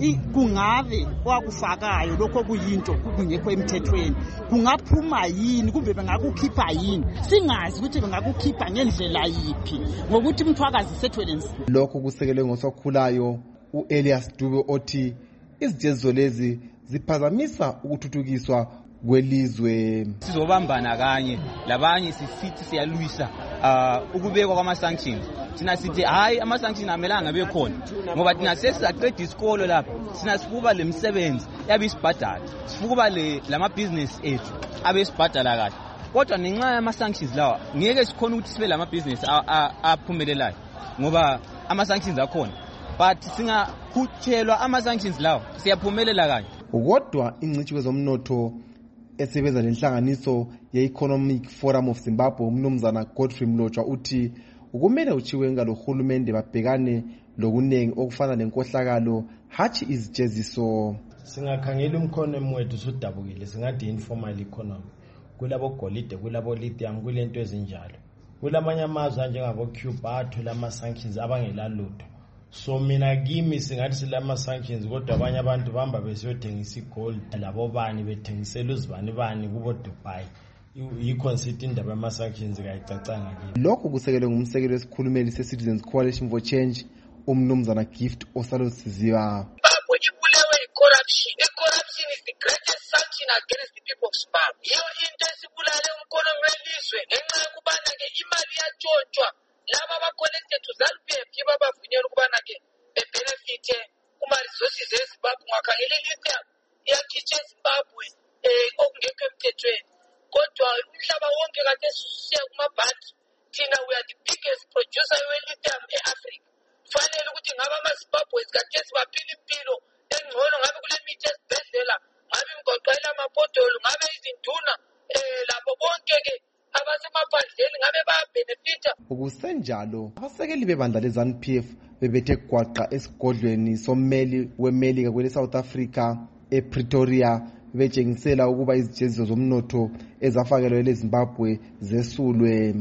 kungabe wakufakayo lokho kuyinto kungekho emthethweni kungaphuma yini kumbe bengakukhipha yini singazi ukuthi bengakukhipha ngendlela yipi ngokuthi umthwakazi sethwele nzima. Lokho kusekelwe ngosokhulayo uElias Dube othi izijeziso lezi ziphazamisa ukuthuthukiswa kwelizwe. Sizobambana kanye labanye sisithi siyalwisa uh, ukubekwa kwama-sanctions. Thina sithi hayi ama-sanctions amelanga bekhona ngoba thina sesizaqeda isikolo lapha sina sifuba le misebenzi yabe isibhadala sifuba le lamabhizinisi ethu abe isibhadala kahle kodwa ngenxa yama-sanctions lawa ngeke sikhona ukuthi sibe lamabhizinisi aphumelelayo ngoba ama-sanctions akhona but singakhuthelwa ama-sanctions lawa siyaphumelela kanye. Kodwa ingcitshi kwezomnotho esebenza lenhlanganiso ye-Economic Forum of Zimbabwe umnumzana Godfrey Mlotshwa uthi ukumele uChiwenga lohulumende babhekane lokunengi okufana nenkohlakalo hathi izijeziso. Singakhangela umkhono wethu usudabukile singathi informal economy kulabo golide kulabo lithium kulento ezinjalo kulamanye amazwe njengabo Cuba athola ama-sanctions abangela lutho. So mina kimi singathi silama sanctions kodwa abanye abantu bamba besiyothengiswa igold labo bani bethengisela uzibani bani kubo Dubai i-consider indaba yama sanctions kayicacanga kimi. Lokho kusekelwe ngumsekeli wesikhulumeli se-Citizens Coalition for Change umnumzana Gift Osalo-Siziba. Ibulewe i-corruption. I-corruption is the greatest sanction against the people of Zimbabwe. Yiyo into esibulale umkhono welizwe ngenxa yokubana ke imali yatshontshwa laba ba-connected to ZANU-P F babavunyelwa ukubana ke bebenefite kuma-resources eZimbabwe ngakhangela ilithium iyakhitsha eZimbabwe um okungekho emthethweni kodwa umhlaba wonke kade susiya kumabhanki thina we are the biggest producer we-lithium e-Africa. Kufanele ukuthi ngabe ama-Zimbabweans kade sibaphila impilo engcono ngabe kule mithi esibhedlela ngabe imgoqela amapodolo ngabe izinduna um lapho bonke-ke abasemaphandleni ngabe bayabenefita. Ukusenjalo abasekeli bebandla le-ZANU-P F bebethe gwaqa esigodlweni sommeli wemelika kwele South Africa ePretoria betshengisela ukuba izijeziso zomnotho ezafakelwe leZimbabwe zesulwe.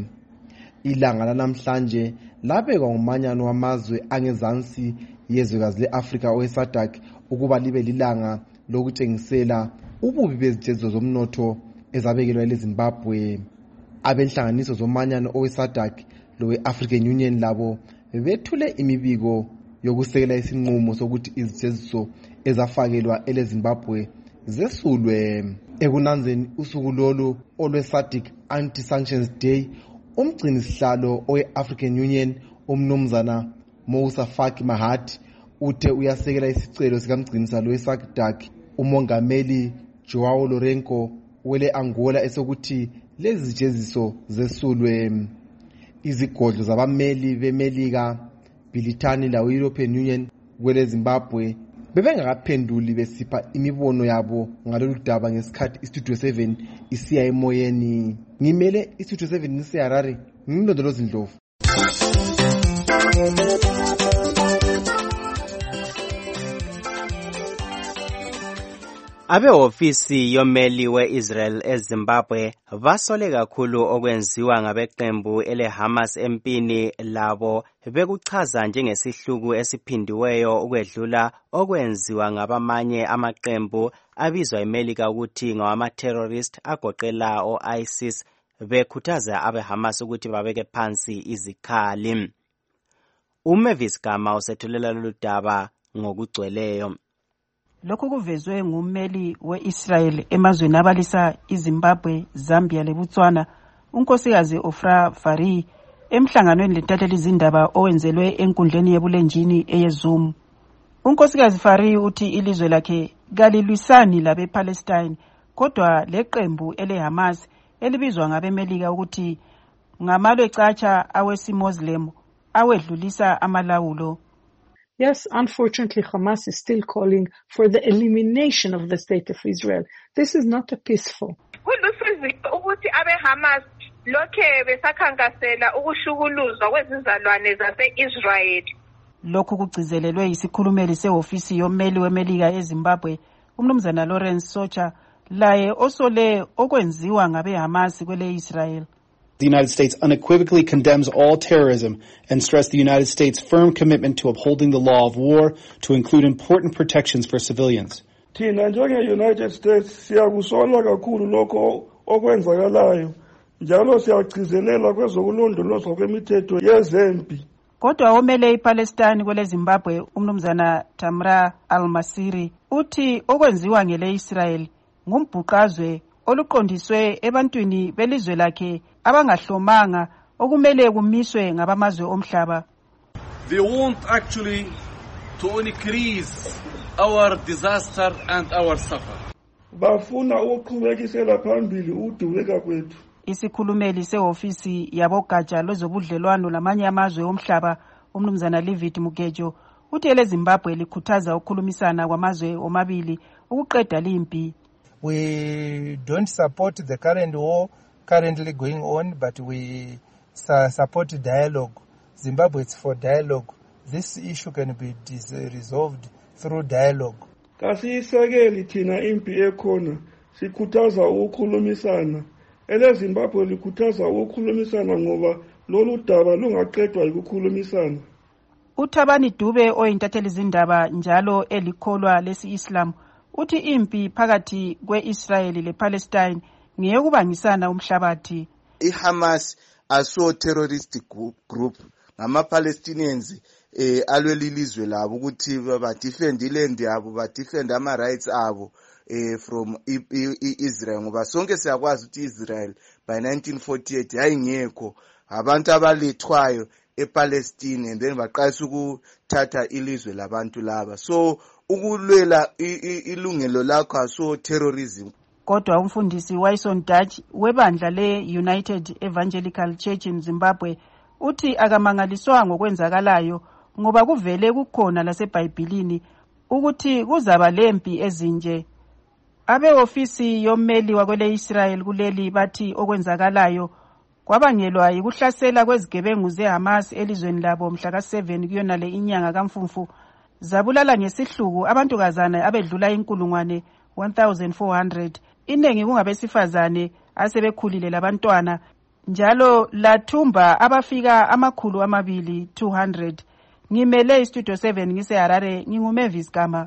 Ilanga lanamhlanje labekwa ngumanyano wamazwe angezansi yezwekazi le-Afrika owe-SADC ukuba libe lilanga lokutshengisela ububi bezijeziso zomnotho ezabekelwe leZimbabwe. Abenhlanganiso zomanyano owe-SADC lowe-African Union labo bethule imibiko yokusekela isinqumo sokuthi izijeziso ezafakelwa eleZimbabwe zesulwe. Ekunanzeni usuku lolu olwe-SADC Anti-Sanctions Day umgcini sihlalo owe-African Union umnumzana Mousa Faki Mahathi uthe uyasekela isicelo sikamgcini sihlalo we-SADC umongameli Joao Lourenco wele Angola esokuthi lezi zijeziso zesulwe. Izigodlo zabameli bemelika Britani la European Union kwele Zimbabwe bebengakaphenduli besipha imibono yabo ngalolu daba ngesikhathi iStudio seven isiya emoyeni. Ngimele iStudio seven ngiseHarare ngilondoloza Ndlovu. Abehofisi yomeli we-Israel eZimbabwe basole kakhulu okwenziwa ngabeqembu ele-Hamas empini labo bekuchaza njengesihluku esiphindiweyo ukwedlula okwenziwa ngabamanye amaqembu abizwa eMelika ukuthi ngawama-terrorist agoqela o-ISIS bekhuthaza abe-Hamas ukuthi babeke phansi izikhali. uMavis Gama usethulela lolu daba ngokugcweleyo. Lokhu kuvezwe ngummeli we-Israel emazweni abalisa iZimbabwe, Zambia leBotswana, unkosikazi Ofra Fari emhlanganweni lentatheli izindaba owenzelwe enkundleni yebulenjini eyeZoom. Unkosikazi Fari uthi ilizwe lakhe kalilwisani labe-Palestine kodwa leqembu ele-Hamas elibizwa ngabemelika ukuthi ngamalwecatsha awesi-Muslim awedlulisa amalawulo. Yes, unfortunately, Hamas is still calling for the elimination of the state of Israel. This is not a peaceful. Kulusizi ukuthi abe-Hamas lokhe besakhankasela ukushukuluzwa kwezizalwane zase-Israel. Lokhu kugcizelelwe yisikhulumeli sehofisi yommeli wemelika eZimbabwe, umnumzana Lawrence Socha, laye osole okwenziwa ngabeHamas kwele Israel. The United States unequivocally condemns all terrorism and stressed the United States' firm commitment to upholding the law of war to include important protections for civilians. Thina njenge-United States siyakusola kakhulu lokho okwenzakalayo njalo siyagcizelela kwezokulondolozwa kwemithetho yezempi. Kodwa omele iPalestine kwele Zimbabwe umnumzana Tamra Al-Masiri uthi okwenziwa ngele Israel ngumbhuqazwe oluqondiswe ebantwini belizwe lakhe abangahlomanga okumele kumiswe ngabamazwe omhlaba. They want actually to increase our disaster and our suffer. Bafuna ukuqhubekisela phambili udubeka kwethu. Isikhulumeli sehofisi yabogatsha lwezobudlelwano lamanye amazwe omhlaba umnumzana Livid Mugejo uthi ele Zimbabwe likhuthaza ukukhulumisana kwamazwe omabili ukuqeda limpi. We don't support the current war currently going on, but we su- support dialogue. Zimbabwe is for dialogue. This issue can be dis- resolved through dialogue. Kasiyisekeli thina impi ekhona sikhuthaza ukukhulumisana. Ele Zimbabwe likhuthaza ukukhulumisana ngoba lolu daba lungaqedwa ukukhulumisana. Uthabani Dube oyintatheli zindaba njalo elikholwa lesi-Islam uthi impi phakathi kwe-Israel le-Palestine ngeyokubangisana umhlabathi. iHamas aso terrorist group ngama-Palestinians eh alweli lizwe labo ukuthi ba defend iland yabo ba defend ama rights abo eh from Israel ngoba sonke siyakwazi ukuthi Israel by nineteen forty-eight ayingekho abantu abalethwayo ePalestine and then baqalisa ukuthatha ilizwe labantu laba so ukulwela ilungelo lakho aso terrorism. Kodwa umfundisi Wyson Dutch webandla le-United Evangelical Church in Zimbabwe uthi akamangaliswa ngokwenzakalayo ngoba kuvele kukhona laseBhayibhelini ukuthi kuzaba lempi ezinje. Abeofisi yommeli wakwele Israel kuleli bathi okwenzakalayo kwabangelwa yikuhlasela kwezigebengu zeHamas elizweni labo mhla ka seven kuyona le inyanga kaMfumfu zabulala ngesihluku abantukazana abedlula inkulungwane one thousand four hundred iningi kungabesifazane asebekhulile labantwana njalo lathumba abafika amakhulu amabili two hundred. Ngimele istudio seven ngise Harare nginguMavis Gama.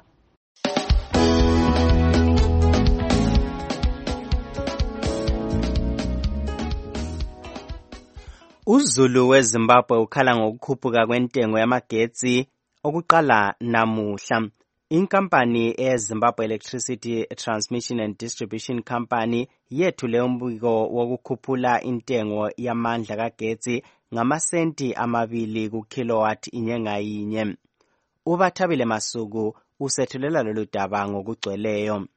uZulu weZimbabwe ukhala ngokukhuphuka kwentengo yamagetsi okuqala namuhla. Inkampani eZimbabwe Electricity Transmission and Distribution Company yethule umbiko wokukhuphula intengo yamandla kagetsi ngamasenti amabili ku kilowatt inye ngayinye. Ubathabile Masuku usethulela lolu daba ngokugcweleyo.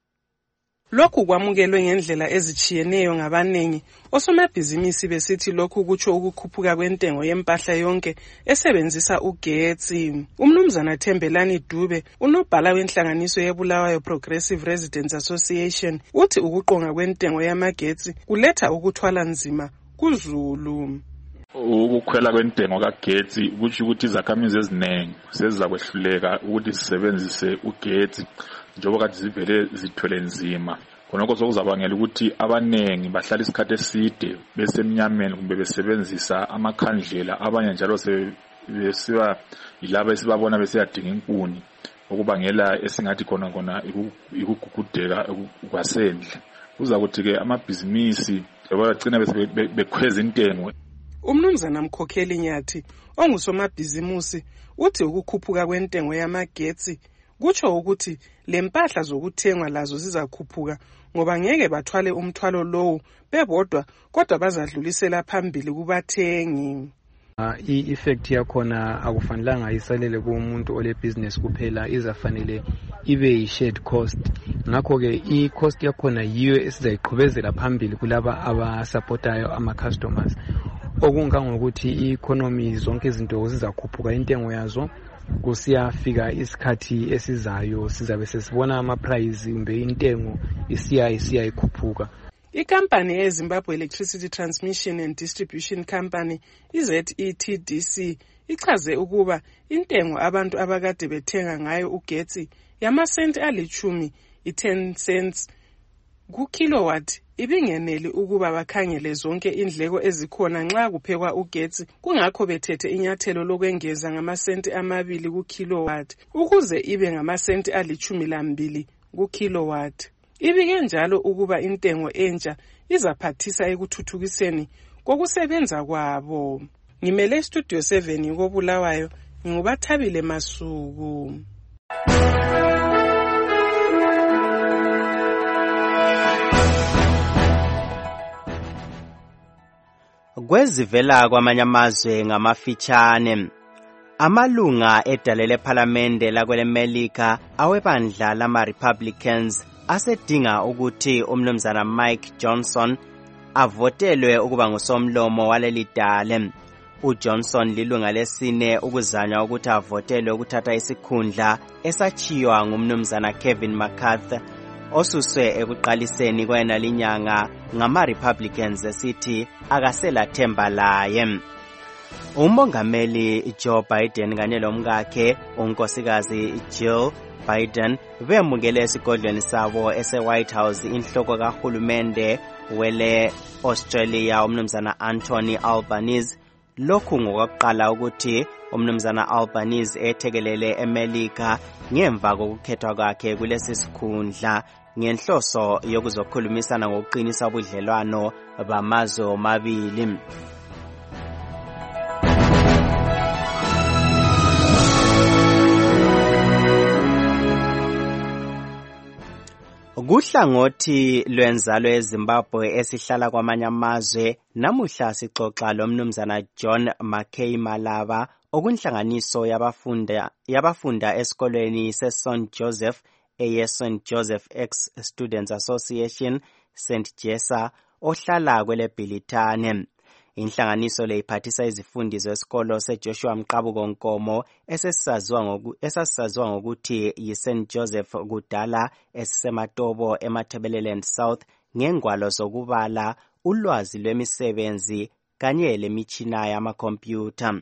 Lokhu kwamukelwe ngendlela ezichiyeneyo ngabanengi osomabhizinisi besithi lokhu kutsho ukukhuphuka kwentengo yempahla yonke esebenzisa ugetsi. Umnumzana Thembelani Dube unobhala wenhlanganiso yeBulawayo Progressive Residents Association uthi ukuqonga kwentengo yamagetsi kuletha ukuthwala nzima kuZulu. Ukukhwela kwentengo kagetsi kutsho ukuthi izakhamizi eziningi seziza kwehluleka ukuthi zisebenzise ugetsi njengoba kade zivele zithwele nzima. Khonokho sokuzabangela ukuthi abanengi bahlala isikhathi eside besemnyameni kumbe besebenzisa amakhandlela, abanye njalo sebesiba yilabo esibabona besiyadinga inkuni okubangela esingathi khona khona ikugugudeka kwasendle. Kuza kuthi ke amabhizinisi bagcina bekhweza intengo. Umnumzana Mkhokheli Nyathi ongusomabhizimusi uthi ukukhuphuka kwentengo yamagetsi kutsho ukuthi lempahla zokuthengwa lazo zizakhuphuka ngoba ngeke bathwale umthwalo lowo bebodwa kodwa bazadlulisela phambili kubathengi. Uh, i-effect yakhona akufanelanga isalele kumuntu ole business kuphela, izafanele ibe yi-shared cost. Ngakho-ke i-cost yakhona yiyo esizayiqhubezela phambili kulaba abasupportayo ama-customers. Okungangokuthi i-economy zonke izinto zizakhuphuka intengo yazo kusiyafika isikhathi esizayo sizabe sesibona ama-price kumbe intengo isiya isiya ikhuphuka. Ikampani yeZimbabwe Electricity Transmission and Distribution Company I-Z E T D C ichaze ukuba intengo abantu abakade bethenga ngayo ugetsi yamasenti alichumi i-ten cents ku-kilowatt ibingeneli ukuba bakhangele zonke indleko ezikhona nxa kuphekwa ugetsi, kungakho bethethe inyathelo lokwengeza ngamasenti amabili ku-kilowatt ukuze ibe ngamasenti alichumi lambili ku-kilowatt. Ibike njalo ukuba intengo entsha izaphathisa ekuthuthukiseni kokusebenza kwabo. Ngimele Studio seven koBulawayo, ngingubathabile Masuku. Kwezivela kwamanye amazwe ngamafitshane. Amalunga edale lephalamende lakwelemelika awebandla lama-Republicans asedinga ukuthi umnumzana Mike Johnson avotelwe ukuba ngusomlomo waleli dale. uJohnson lilunga lesine ukuzanywa ukuthi avotelwe ukuthatha isikhundla esachiywa ngumnumzana Kevin McCarthy osuswe ekuqaliseni kwena linyanga ngama-Republicans esithi akasela themba laye. Umongameli Joe Biden kanye lomkakhe unkosikazi Jill Biden bemukele esigodlweni sabo ese-White House inhloko kahulumende wele Australia umnumzana Anthony Albanese. Lokhu ngokuqala ukuthi umnumzana Albanese ethekelele eMelika ngemva kokukhethwa kwakhe kulesi sikhundla ngenhloso yokuzokhulumisana ngokuqinisa ubudlelwano bamazwe omabili. Kuhlangothi lwenzalo eZimbabwe esihlala kwamanye amazwe, namuhla sixoxa lomnumzana John McKay Malava okunhlanganiso yabafunda yabafunda esikolweni seSaint Joseph eyeSaint Joseph Ex-Students Association Saint Jessa ohlala kwele Bhilitane. Inhlanganiso le iphathisa izifundi zesikolo seJoshua Mqabuko Nkomo esesisaziwa ngoku esasisaziwa ngokuthi yiSaint Joseph kudala esisematobo eMatabeleland South ngengwalo zokubala, ulwazi lwemisebenzi kanye lemitshina yamakhompyutha.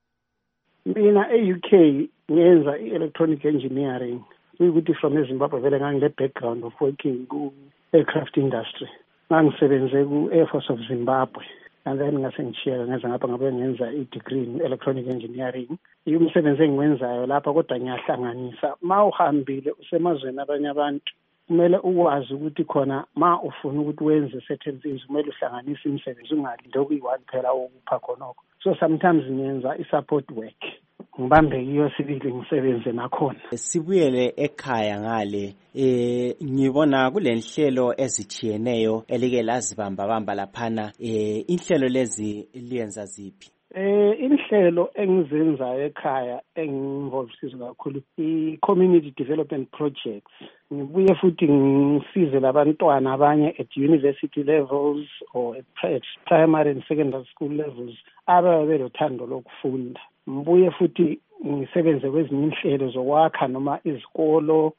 Mina e-U K ngenza i-electronic engineering. Ukuthi from eZimbabwe vele ngangile background of working ku-aircraft industry. Ngangisebenze ku-Air Force of Zimbabwe. And then ngasengishiyeka ngenza ngapha ngabe ngenza i-degree in electronic engineering. Umsebenzi engiwenzayo lapha kodwa ngiyahlanganisa. Ma uhambile usemazweni abanye abantu kumele ukwazi ukuthi khona ma ufuna ukuthi wenze certain things kumele uhlanganise imisebenzi ungalinde okuyi-one phela ukupha khonoko. So sometimes ngenza i-support work. Ngibambe kiyo sibili ngisebenze nakhona. Sibuyele ekhaya ngale eh ngibona kulenhlelo ezithiyeneyo elike lazibamba bamba laphana eh inhlelo lezi liyenza ziphi? Eh inhlelo engizenzayo ekhaya enginvolved kakhulu i-community development projects. Ngibuye futhi ngisize labantwana abanye at university levels or at primary and secondary school levels ababe lothando lokufunda. Mbuye futhi ngisebenze kwezinye inhlelo zokwakha noma izikolo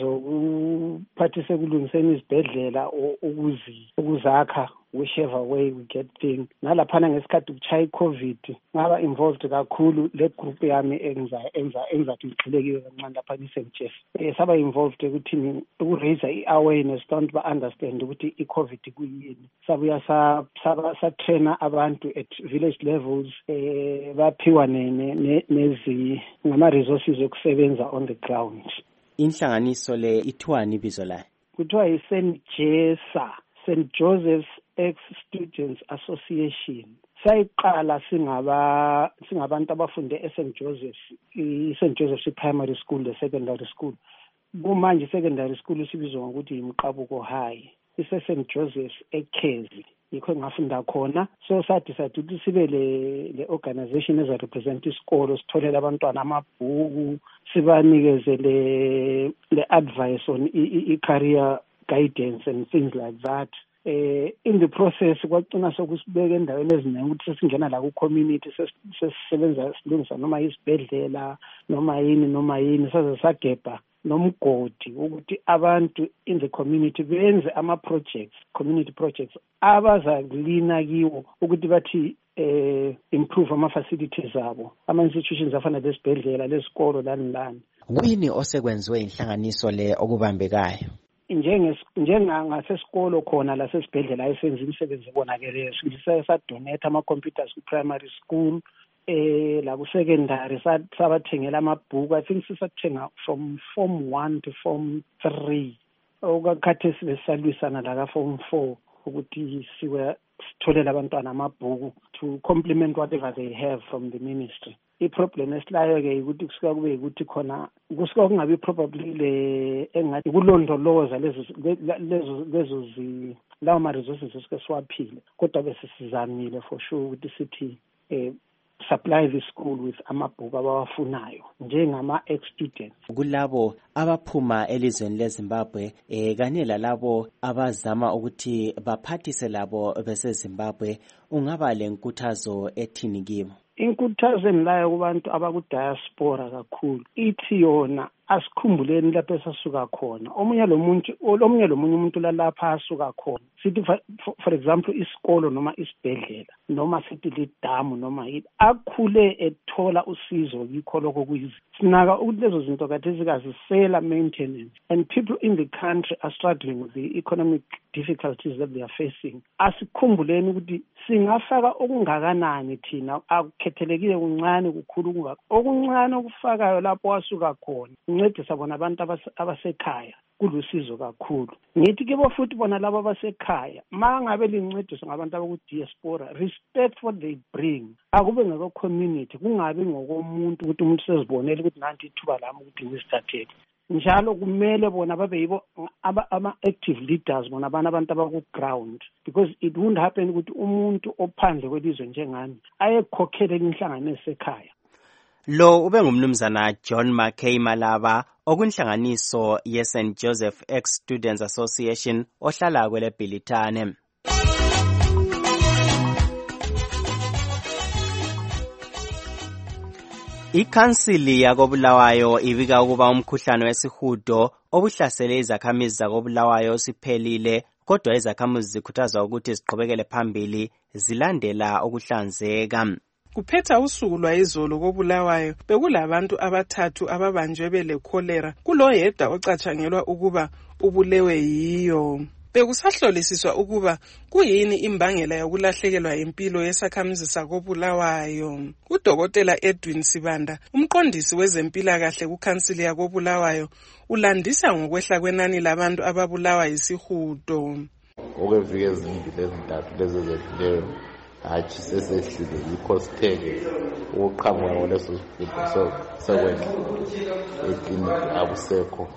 ezokuphathisa ekulungiseni izibhedlela ukuzi ukuzakha whichever way we get things. Nalaphana ngesikhathi kuchaya i-COVID ngaba involved kakhulu le group yami enza enza enza ngixhilekiwe kancane lapha eSaint Jeff. Eh saba involved ekuthini ukuraise i-awareness don't ba understand ukuthi i-COVID kuyini. Sabuya sa saba sa trainer abantu at village levels eh baphiwa ne nezi ngama resources okusebenza on the ground. Inhlanganiso le ithwani ibizo layo? Kuthiwa yiSaint Jessa, Saint Joseph's Ex-Students Association. Sayiqala singaba singabantu abafunde eSaint Joseph's, iSaint Joseph's Primary School le Secondary School. Kumanje secondary school sibizwa ngokuthi iMqabuko High. Ise Saint Joseph's eKhezi. Yikho ngafunda khona. So sadecide ukuthi sibe le le organization eza represent isikolo, sitholela abantwana amabhuku, sibanikeze le le advice on i career guidance and things like that. Uh, in the process kwagcina sokusibeka endaweni eziningi ukuthi sesingena la ku community sesisebenza silungisa noma isibhedlela noma yini noma yini saze sagebha nomgodi ukuthi abantu in the community benze ama projects, community projects abazakulina kiwo ukuthi bathi eh improve ama facilities abo, ama institutions afana lesibhedlela lesikolo lani lani. Kuyini osekwenziwe inhlanganiso le okubambekayo? njengasesikolo khona lasesibhedlela ayisenza imisebenzi ebonakeleyo sadonate ama-computers ku-primary school eh la ku-secondary sabathengela amabhuku. I think sisathenga from form one to form three. Okakhathesi besalwisana la ka-form four ukuthi siwe sitholela abantwana amabhuku to complement whatever they have from the ministry. I-problem esilayo-ke ukuthi kusuka kube ukuthi khona kusuka kungabi probably le engathi kulondoloza lezo lezo lawo ma-resources esike siwaphile, kodwa bese sizamile for sure ukuthi sithi eh supply the school with amabhuku abawafunayo njengama-ex-students. Kulabo abaphuma elizweni leZimbabwe eh kanye lalabo abazama ukuthi baphathise labo beseZimbabwe, ungaba lenkuthazo ethini kibo? Inkuthazo enilayo kubantu abaku-diaspora kakhulu ithi yona asikhumbuleni lapho esasuka khona. Omunye lo muntu omunye lo munye umuntu lalapha asuka khona, sithi for example isikolo noma isibhedlela noma sithi lidamu noma yini, akhule ethola usizo yikho lokho kuyizi. Sinaka ukuthi lezo zinto kade zikazisela maintenance, and people in the country are struggling with the economic difficulties that they are facing. Asikhumbuleni ukuthi singafaka okungakanani thina, akukhethelekile kuncane kukhulu kungaka, okuncane okufakayo lapho wasuka khona uncedisa bona abantu abasekhaya kulusizo kakhulu. Ngithi ke bo futhi bona labo abasekhaya mangabe lincediswa ngabantu abaku-diaspora, respect what they bring, akube ngeko community, kungabi ngokomuntu ukuthi umuntu sezibonele ukuthi nanti ithuba lami ukuthi ngisithathele. Njalo kumele bona babe yibo ama-active leaders bona bana abantu abaku-ground, because it won't happen ukuthi umuntu ophandle kwelizwe njengani ayekhokhele inhlanganiso ekhaya. Lo ube ngumnumzana John McKay Malaba okunhlanganiso ye-Saint Joseph Ex-Students Association ohlala kwele Bhilitane. Ikhansili yakoBulawayo ibika ukuba umkhuhlane wesihudo obuhlasele izakhamizi zakoBulawayo siphelile, kodwa izakhamuzi zikhuthazwa ukuthi ziqhubekele phambili zilandela ukuhlanzeka. Kuphetha usuku lwayizolo koBulawayo bekulabantu abathathu ababanjwe bele cholera, kulo yedwa ocatshangelwa ukuba ubulewe yiyo. Bekusahlolisiswa ukuba kuyini imbangela yokulahlekelwa impilo yesakhamuzi sakoBulawayo. Udokotela Edwin Sibanda, umqondisi wezempilakahle kukhansili yakoBulawayo, ulandisa ngokwehla kwenani labantu ababulawa yisihudo. Okwevike ezimbili ezintathu lezi ezedluleyo hatshi sesehlile yikho sitheke ukuqhamuka kwaleso sifundo sekwendla ekliniki akusekho.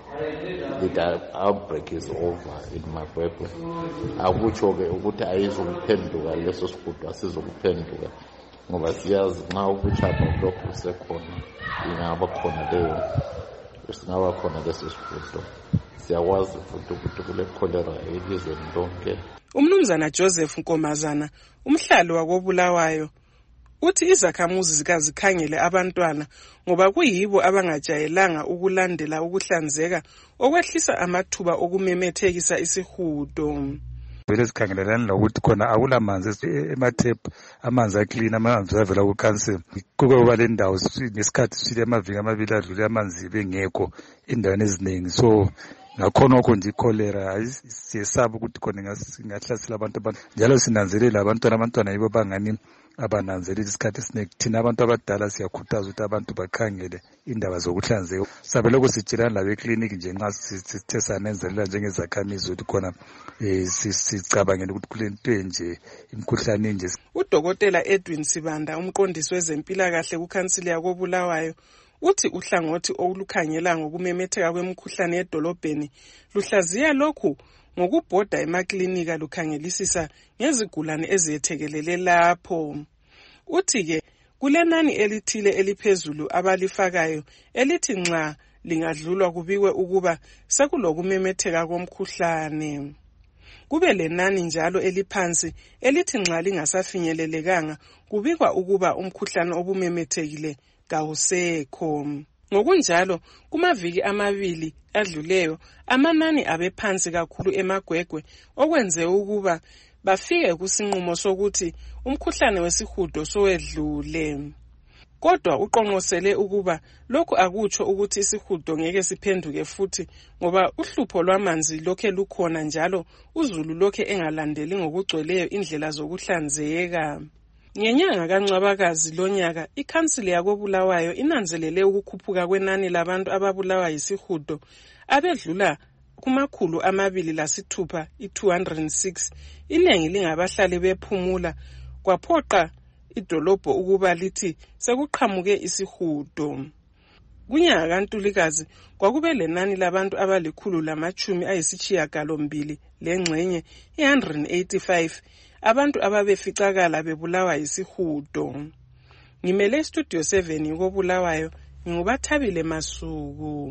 The outbreak is over in Magwegwe. Akutsho-ke ukuthi ayizokuphenduka leso sifundo, asizokuphenduka ngoba siyazi nxa ubutshapha lokhu busekhona ingaba khona leyo singaba khona leso sifundo. Siyakwazi futhi ukuthi kule cholera elizweni lonke. Umnumzana Joseph Nkomazana, umhlali wakoBulawayo, uthi izakhamuzi zikazikhangele abantwana ngoba kuyibo abangajayelanga ukulandela ukuhlanzeka okwehlisa amathuba okumemethekisa isihudo. Vele sikhangelelani lokuthi khona akulamanzi emathephu, amanzi aclean, amanzi avela kuCouncil. Kuba le ndawo nesikhathi sile amaviki amabili adlule amanzi bengekho endaweni eziningi, so ngakhona nje icholera siyesaba ukuthi khona ingahlasela abantu abantu. Njalo sinanzelela abantwana abantwana yibo bangani abananzelela isikhathi esiningi. Thina abantu abadala siyakhuthaza ukuthi abantu bakhangele indaba zokuhlanzeka. Sabe lokho sitshelana labe clinic nje nxa sithe sanenzelela njengezakhamizi ukuthi khona sicabangela ukuthi kulento nje imikhuhlane nje. Udokotela Edwin Sibanda, umqondisi wezempilakahle kukhansili yakoBulawayo, uthi uhlangothi olukhangela ngokumemetheka kwemikhuhlane edolobheni luhlaziya lokhu ngokubhoda emaklinika lukhangelisisa ngezigulane eziyethekelele lapho. Uthi-ke kulenani elithile eliphezulu abalifakayo elithi nxa lingadlulwa kubikwe ukuba sekulokumemetheka komkhuhlane. Kube lenani njalo eliphansi elithi nxa lingasafinyelelekanga kubikwa ukuba umkhuhlane obumemethekile kawusekho. Ngokunjalo kumaviki amabili adluleyo amanani abephansi kakhulu eMagwegwe okwenze ukuba bafike kusinqumo sokuthi umkhuhlane wesihudo sowedlule. Kodwa uqonqosele ukuba lokhu akutsho ukuthi isihudo ngeke siphenduke futhi ngoba uhlupho lwamanzi lokhe lukhona njalo uZulu lokhe engalandeli ngokugcweleyo indlela zokuhlanzeka. Ngenyanga kaNcwabakazi lonyaka, ikhansili yakoBulawayo inanzelele ukukhuphuka kwenani labantu ababulawa yisihudo abedlula kumakhulu amabili lasithupha i-two hundred six. Iningi lingabahlali bephumula kwaphoqa idolobho ukuba lithi sekuqhamuke isihudo. Kunyaka kaNtulikazi kwakube lenani labantu abalikhulu lamachumi ayisishiyagalombili lengxenye one hundred eighty-five abantu ababeficakala bebulawa yisihudo. Ngimele Studio seven koBulawayo, ngingubathabile Masuku.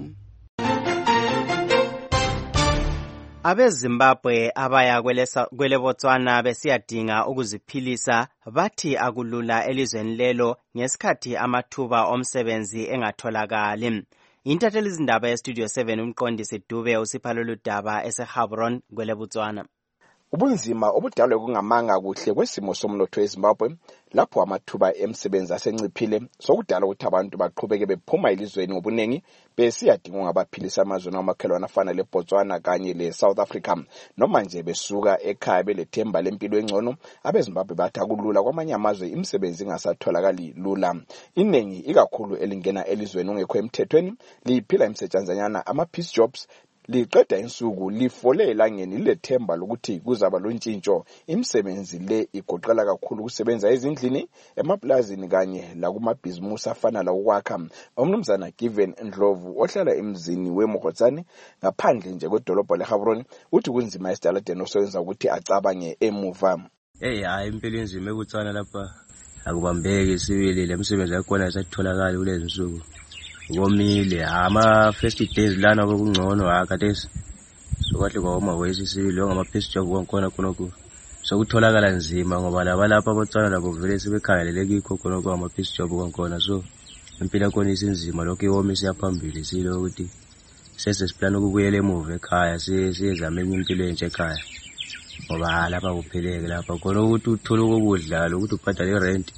AbeZimbabwe abaya kwele Botswana besiyadinga ukuziphilisa bathi akulula elizweni lelo ngesikhathi amathuba omsebenzi engatholakali. Intatheli izindaba yeStudio seven umqondisi Dube usipha lolu daba eseHabron kwele Botswana. Ubunzima obudalwe kungamanga kuhle kwesimo somnotho eZimbabwe lapho amathuba emsebenzi asenciphile sokudala ukuthi abantu baqhubeke bephuma elizweni ngobunengi besiyadinga ngabaphilisa amazwe amakhelwane afana leBotswana kanye leSouth Africa noma nje besuka ekhaya belethemba lempilo engcono. AbeZimbabwe bathi akulula kwamanye amazwe imisebenzi ingasatholakali lula. Inengi ikakhulu elingena elizweni ongekho emthethweni liphila imsetshenzanyana ama-peace jobs liqeda insuku lifole elangeni lethemba lokuthi kuzaba lontshintsho. Imisebenzi le igoqela kakhulu ukusebenza ezindlini, emaplazini kanye lakumabhizimusi afana lakwakha. Umnumzana Given Ndlovu ohlala emzini weMogotsane ngaphandle nje kwedolobho leHabron uthi kunzima esidaladeni osoyenza ukuthi acabange emuva. Hey hayi impilo inzima eBotswana lapha akubambeki sibili lemisebenzi yakhona isatholakala kulezi nsuku. Ngomile ama first days lana bekungcono akadesi sokahle kwawoma wesisibili ngama-peace job konke khonokho sokutholakala nzima ngoba laba lapha Botswana labo vele sebekhangelele kikho khonokho ama-peace job konke. So impilo yakhona isinzima lokho iwoma isiyaphambili silo ukuthi sese siplana ukubuyela emuva ekhaya siyezama enye impilo entsha ekhaya ngoba lapha kupheleke lapha khona ukuthi uthole ukudla lokuthi ubhadale irent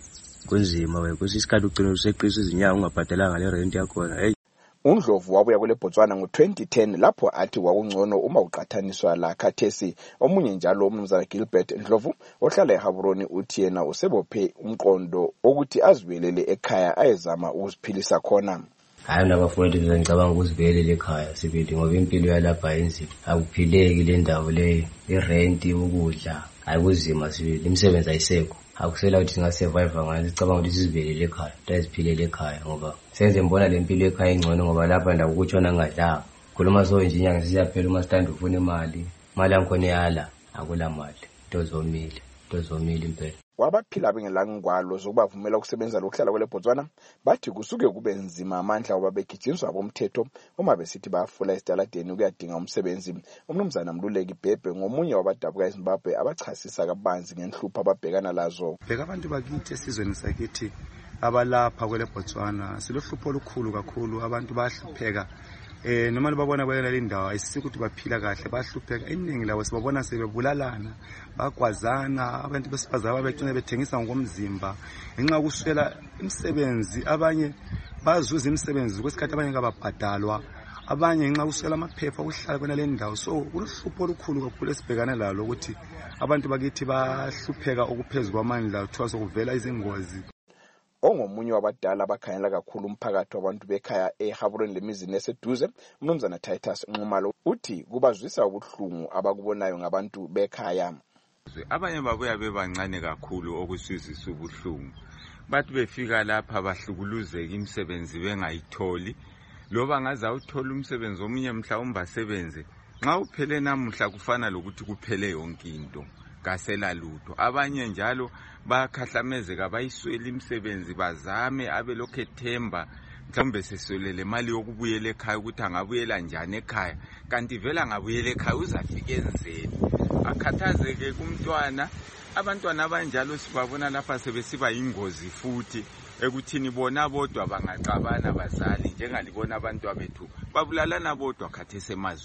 kunzima wena isikhathi ugcina useqisa izinyanga ungabhadalanga le rent yakhona. Hey, uNdlovu wabuya kule Botswana ngo-twenty ten lapho athi kwakungcono uma uqathaniswa la khathesi. Omunye njalo umnumzana Gilbert Ndlovu ohlala eHabron uthi yena usebophe umqondo ukuthi azibuyelele ekhaya ayezama ukuziphilisa khona. Hayi nabafowethu ngicabanga ukuzibuyelele ekhaya sibili ngoba impilo yalapha inzima akuphileki le ndawo le irent ukudla ayikuzima sibili imisebenzi ayisekho. Akusela ukuthi singasurvive ngani sicabanga ukuthi sizibelele ekhaya siziphilele ekhaya ngoba senze mbona lempilo ekhaya ingcono ngoba lapha ndawo ukutshona ngadlanga khuluma so nje inyanga siyaphela uma stand ufuna imali imali yakhona yala akula mali tozomile tozomile impela. Wabaphila bengelangwalo zokubavumela ukusebenza lokuhlala kwele Botswana bathi kusuke kube nzima amandla oba begijinswa abomthetho uma besithi bayafula esidaladeni ukuyadinga umsebenzi. Umnumzana Mluleki Bhebhe ngomunye wabadabuka eZimbabwe abachasisa kabanzi ngenhlupho ababhekana lazo. Bheka abantu bakithi esizweni sakithi abalapha kwele Botswana silohlupho olukhulu kakhulu, abantu bahlupheka eh noma babona kwela lindawo ayisikuthi baphila kahle bahlupheka. Iningi lawo sibabona sebebulalana bagwazana, abantu besifazana ababegcina bethengisa ngokomzimba ngenxa yokuswela imisebenzi. Abanye bazuza imisebenzi kwesikhathi abanye kababhadalwa, abanye ngenxa yokuswela amaphepha okuhlala kwena le ndawo. So uhlupho olukhulu kakhulu esibhekana lalo ukuthi abantu bakithi bahlupheka okuphezulu kwamandla kuthiwa sokuvela izingozi. Ongomunye wabadala abakhanyela kakhulu umphakathi wabantu bekhaya eHabron lemizini eseduze umnumzana Titus Nxumalo uthi kubazwisa ubuhlungu abakubonayo ngabantu bekhaya. Abanye babuya bebancane kakhulu okusizisa ubuhlungu, bathi befika lapha bahlukuluzeka imisebenzi bengayitholi, loba ngaze awuthola umsebenzi omunye mhlawumbe asebenze nxa uphele namuhla kufana lokuthi kuphele yonke into kasela lutho. Abanye njalo bakhahlamezeka bayiswela imisebenzi bazame abelokhu ethemba mhlawumbe sesolele imali yokubuyela ekhaya ukuthi angabuyela njani ekhaya, kanti vela ngabuyela ekhaya uzafika enzeni akhathazeke kumntwana. Abantwana abanjalo sibabona lapha sebesiba ingozi futhi ekuthini bona bodwa bangaxabana bazali njengalibona abantu abethu babulalana bodwa khathese emazweni.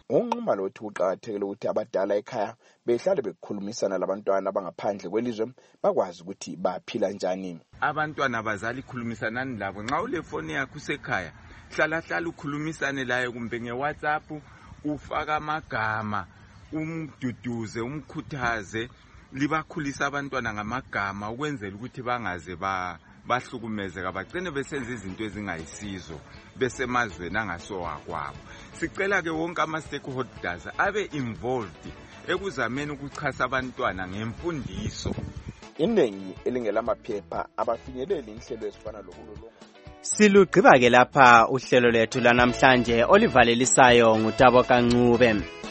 unquma lothi kuqakathekile ukuthi abadala ekhaya behlale bekhulumisana labantwana abangaphandle kwelizwe bakwazi ukuthi baphila njani. Abantwana abazali ikhulumisanani labo, nxa ule foni yakho usekhaya hlala hlala ukhulumisane laye kumbe nge-WhatsApp, ufaka amagama, umduduze, umkhuthaze, libakhulisa abantwana ngamagama ukwenzela ukuthi bangaze ba bahlukumezeka bagcine besenza izinto ezingayisizo besemazweni angasowakwabo. Sicela ke wonke ama-stakeholders abe involved ekuzameni ukuchasa abantwana ngemfundiso. Iningi elingelamaphepha abafinyeleli inhlelo ezifana lokulolonga. Silugqiba ke lapha uhlelo lethu lanamhlanje olivalelisayo ngutabo kancube.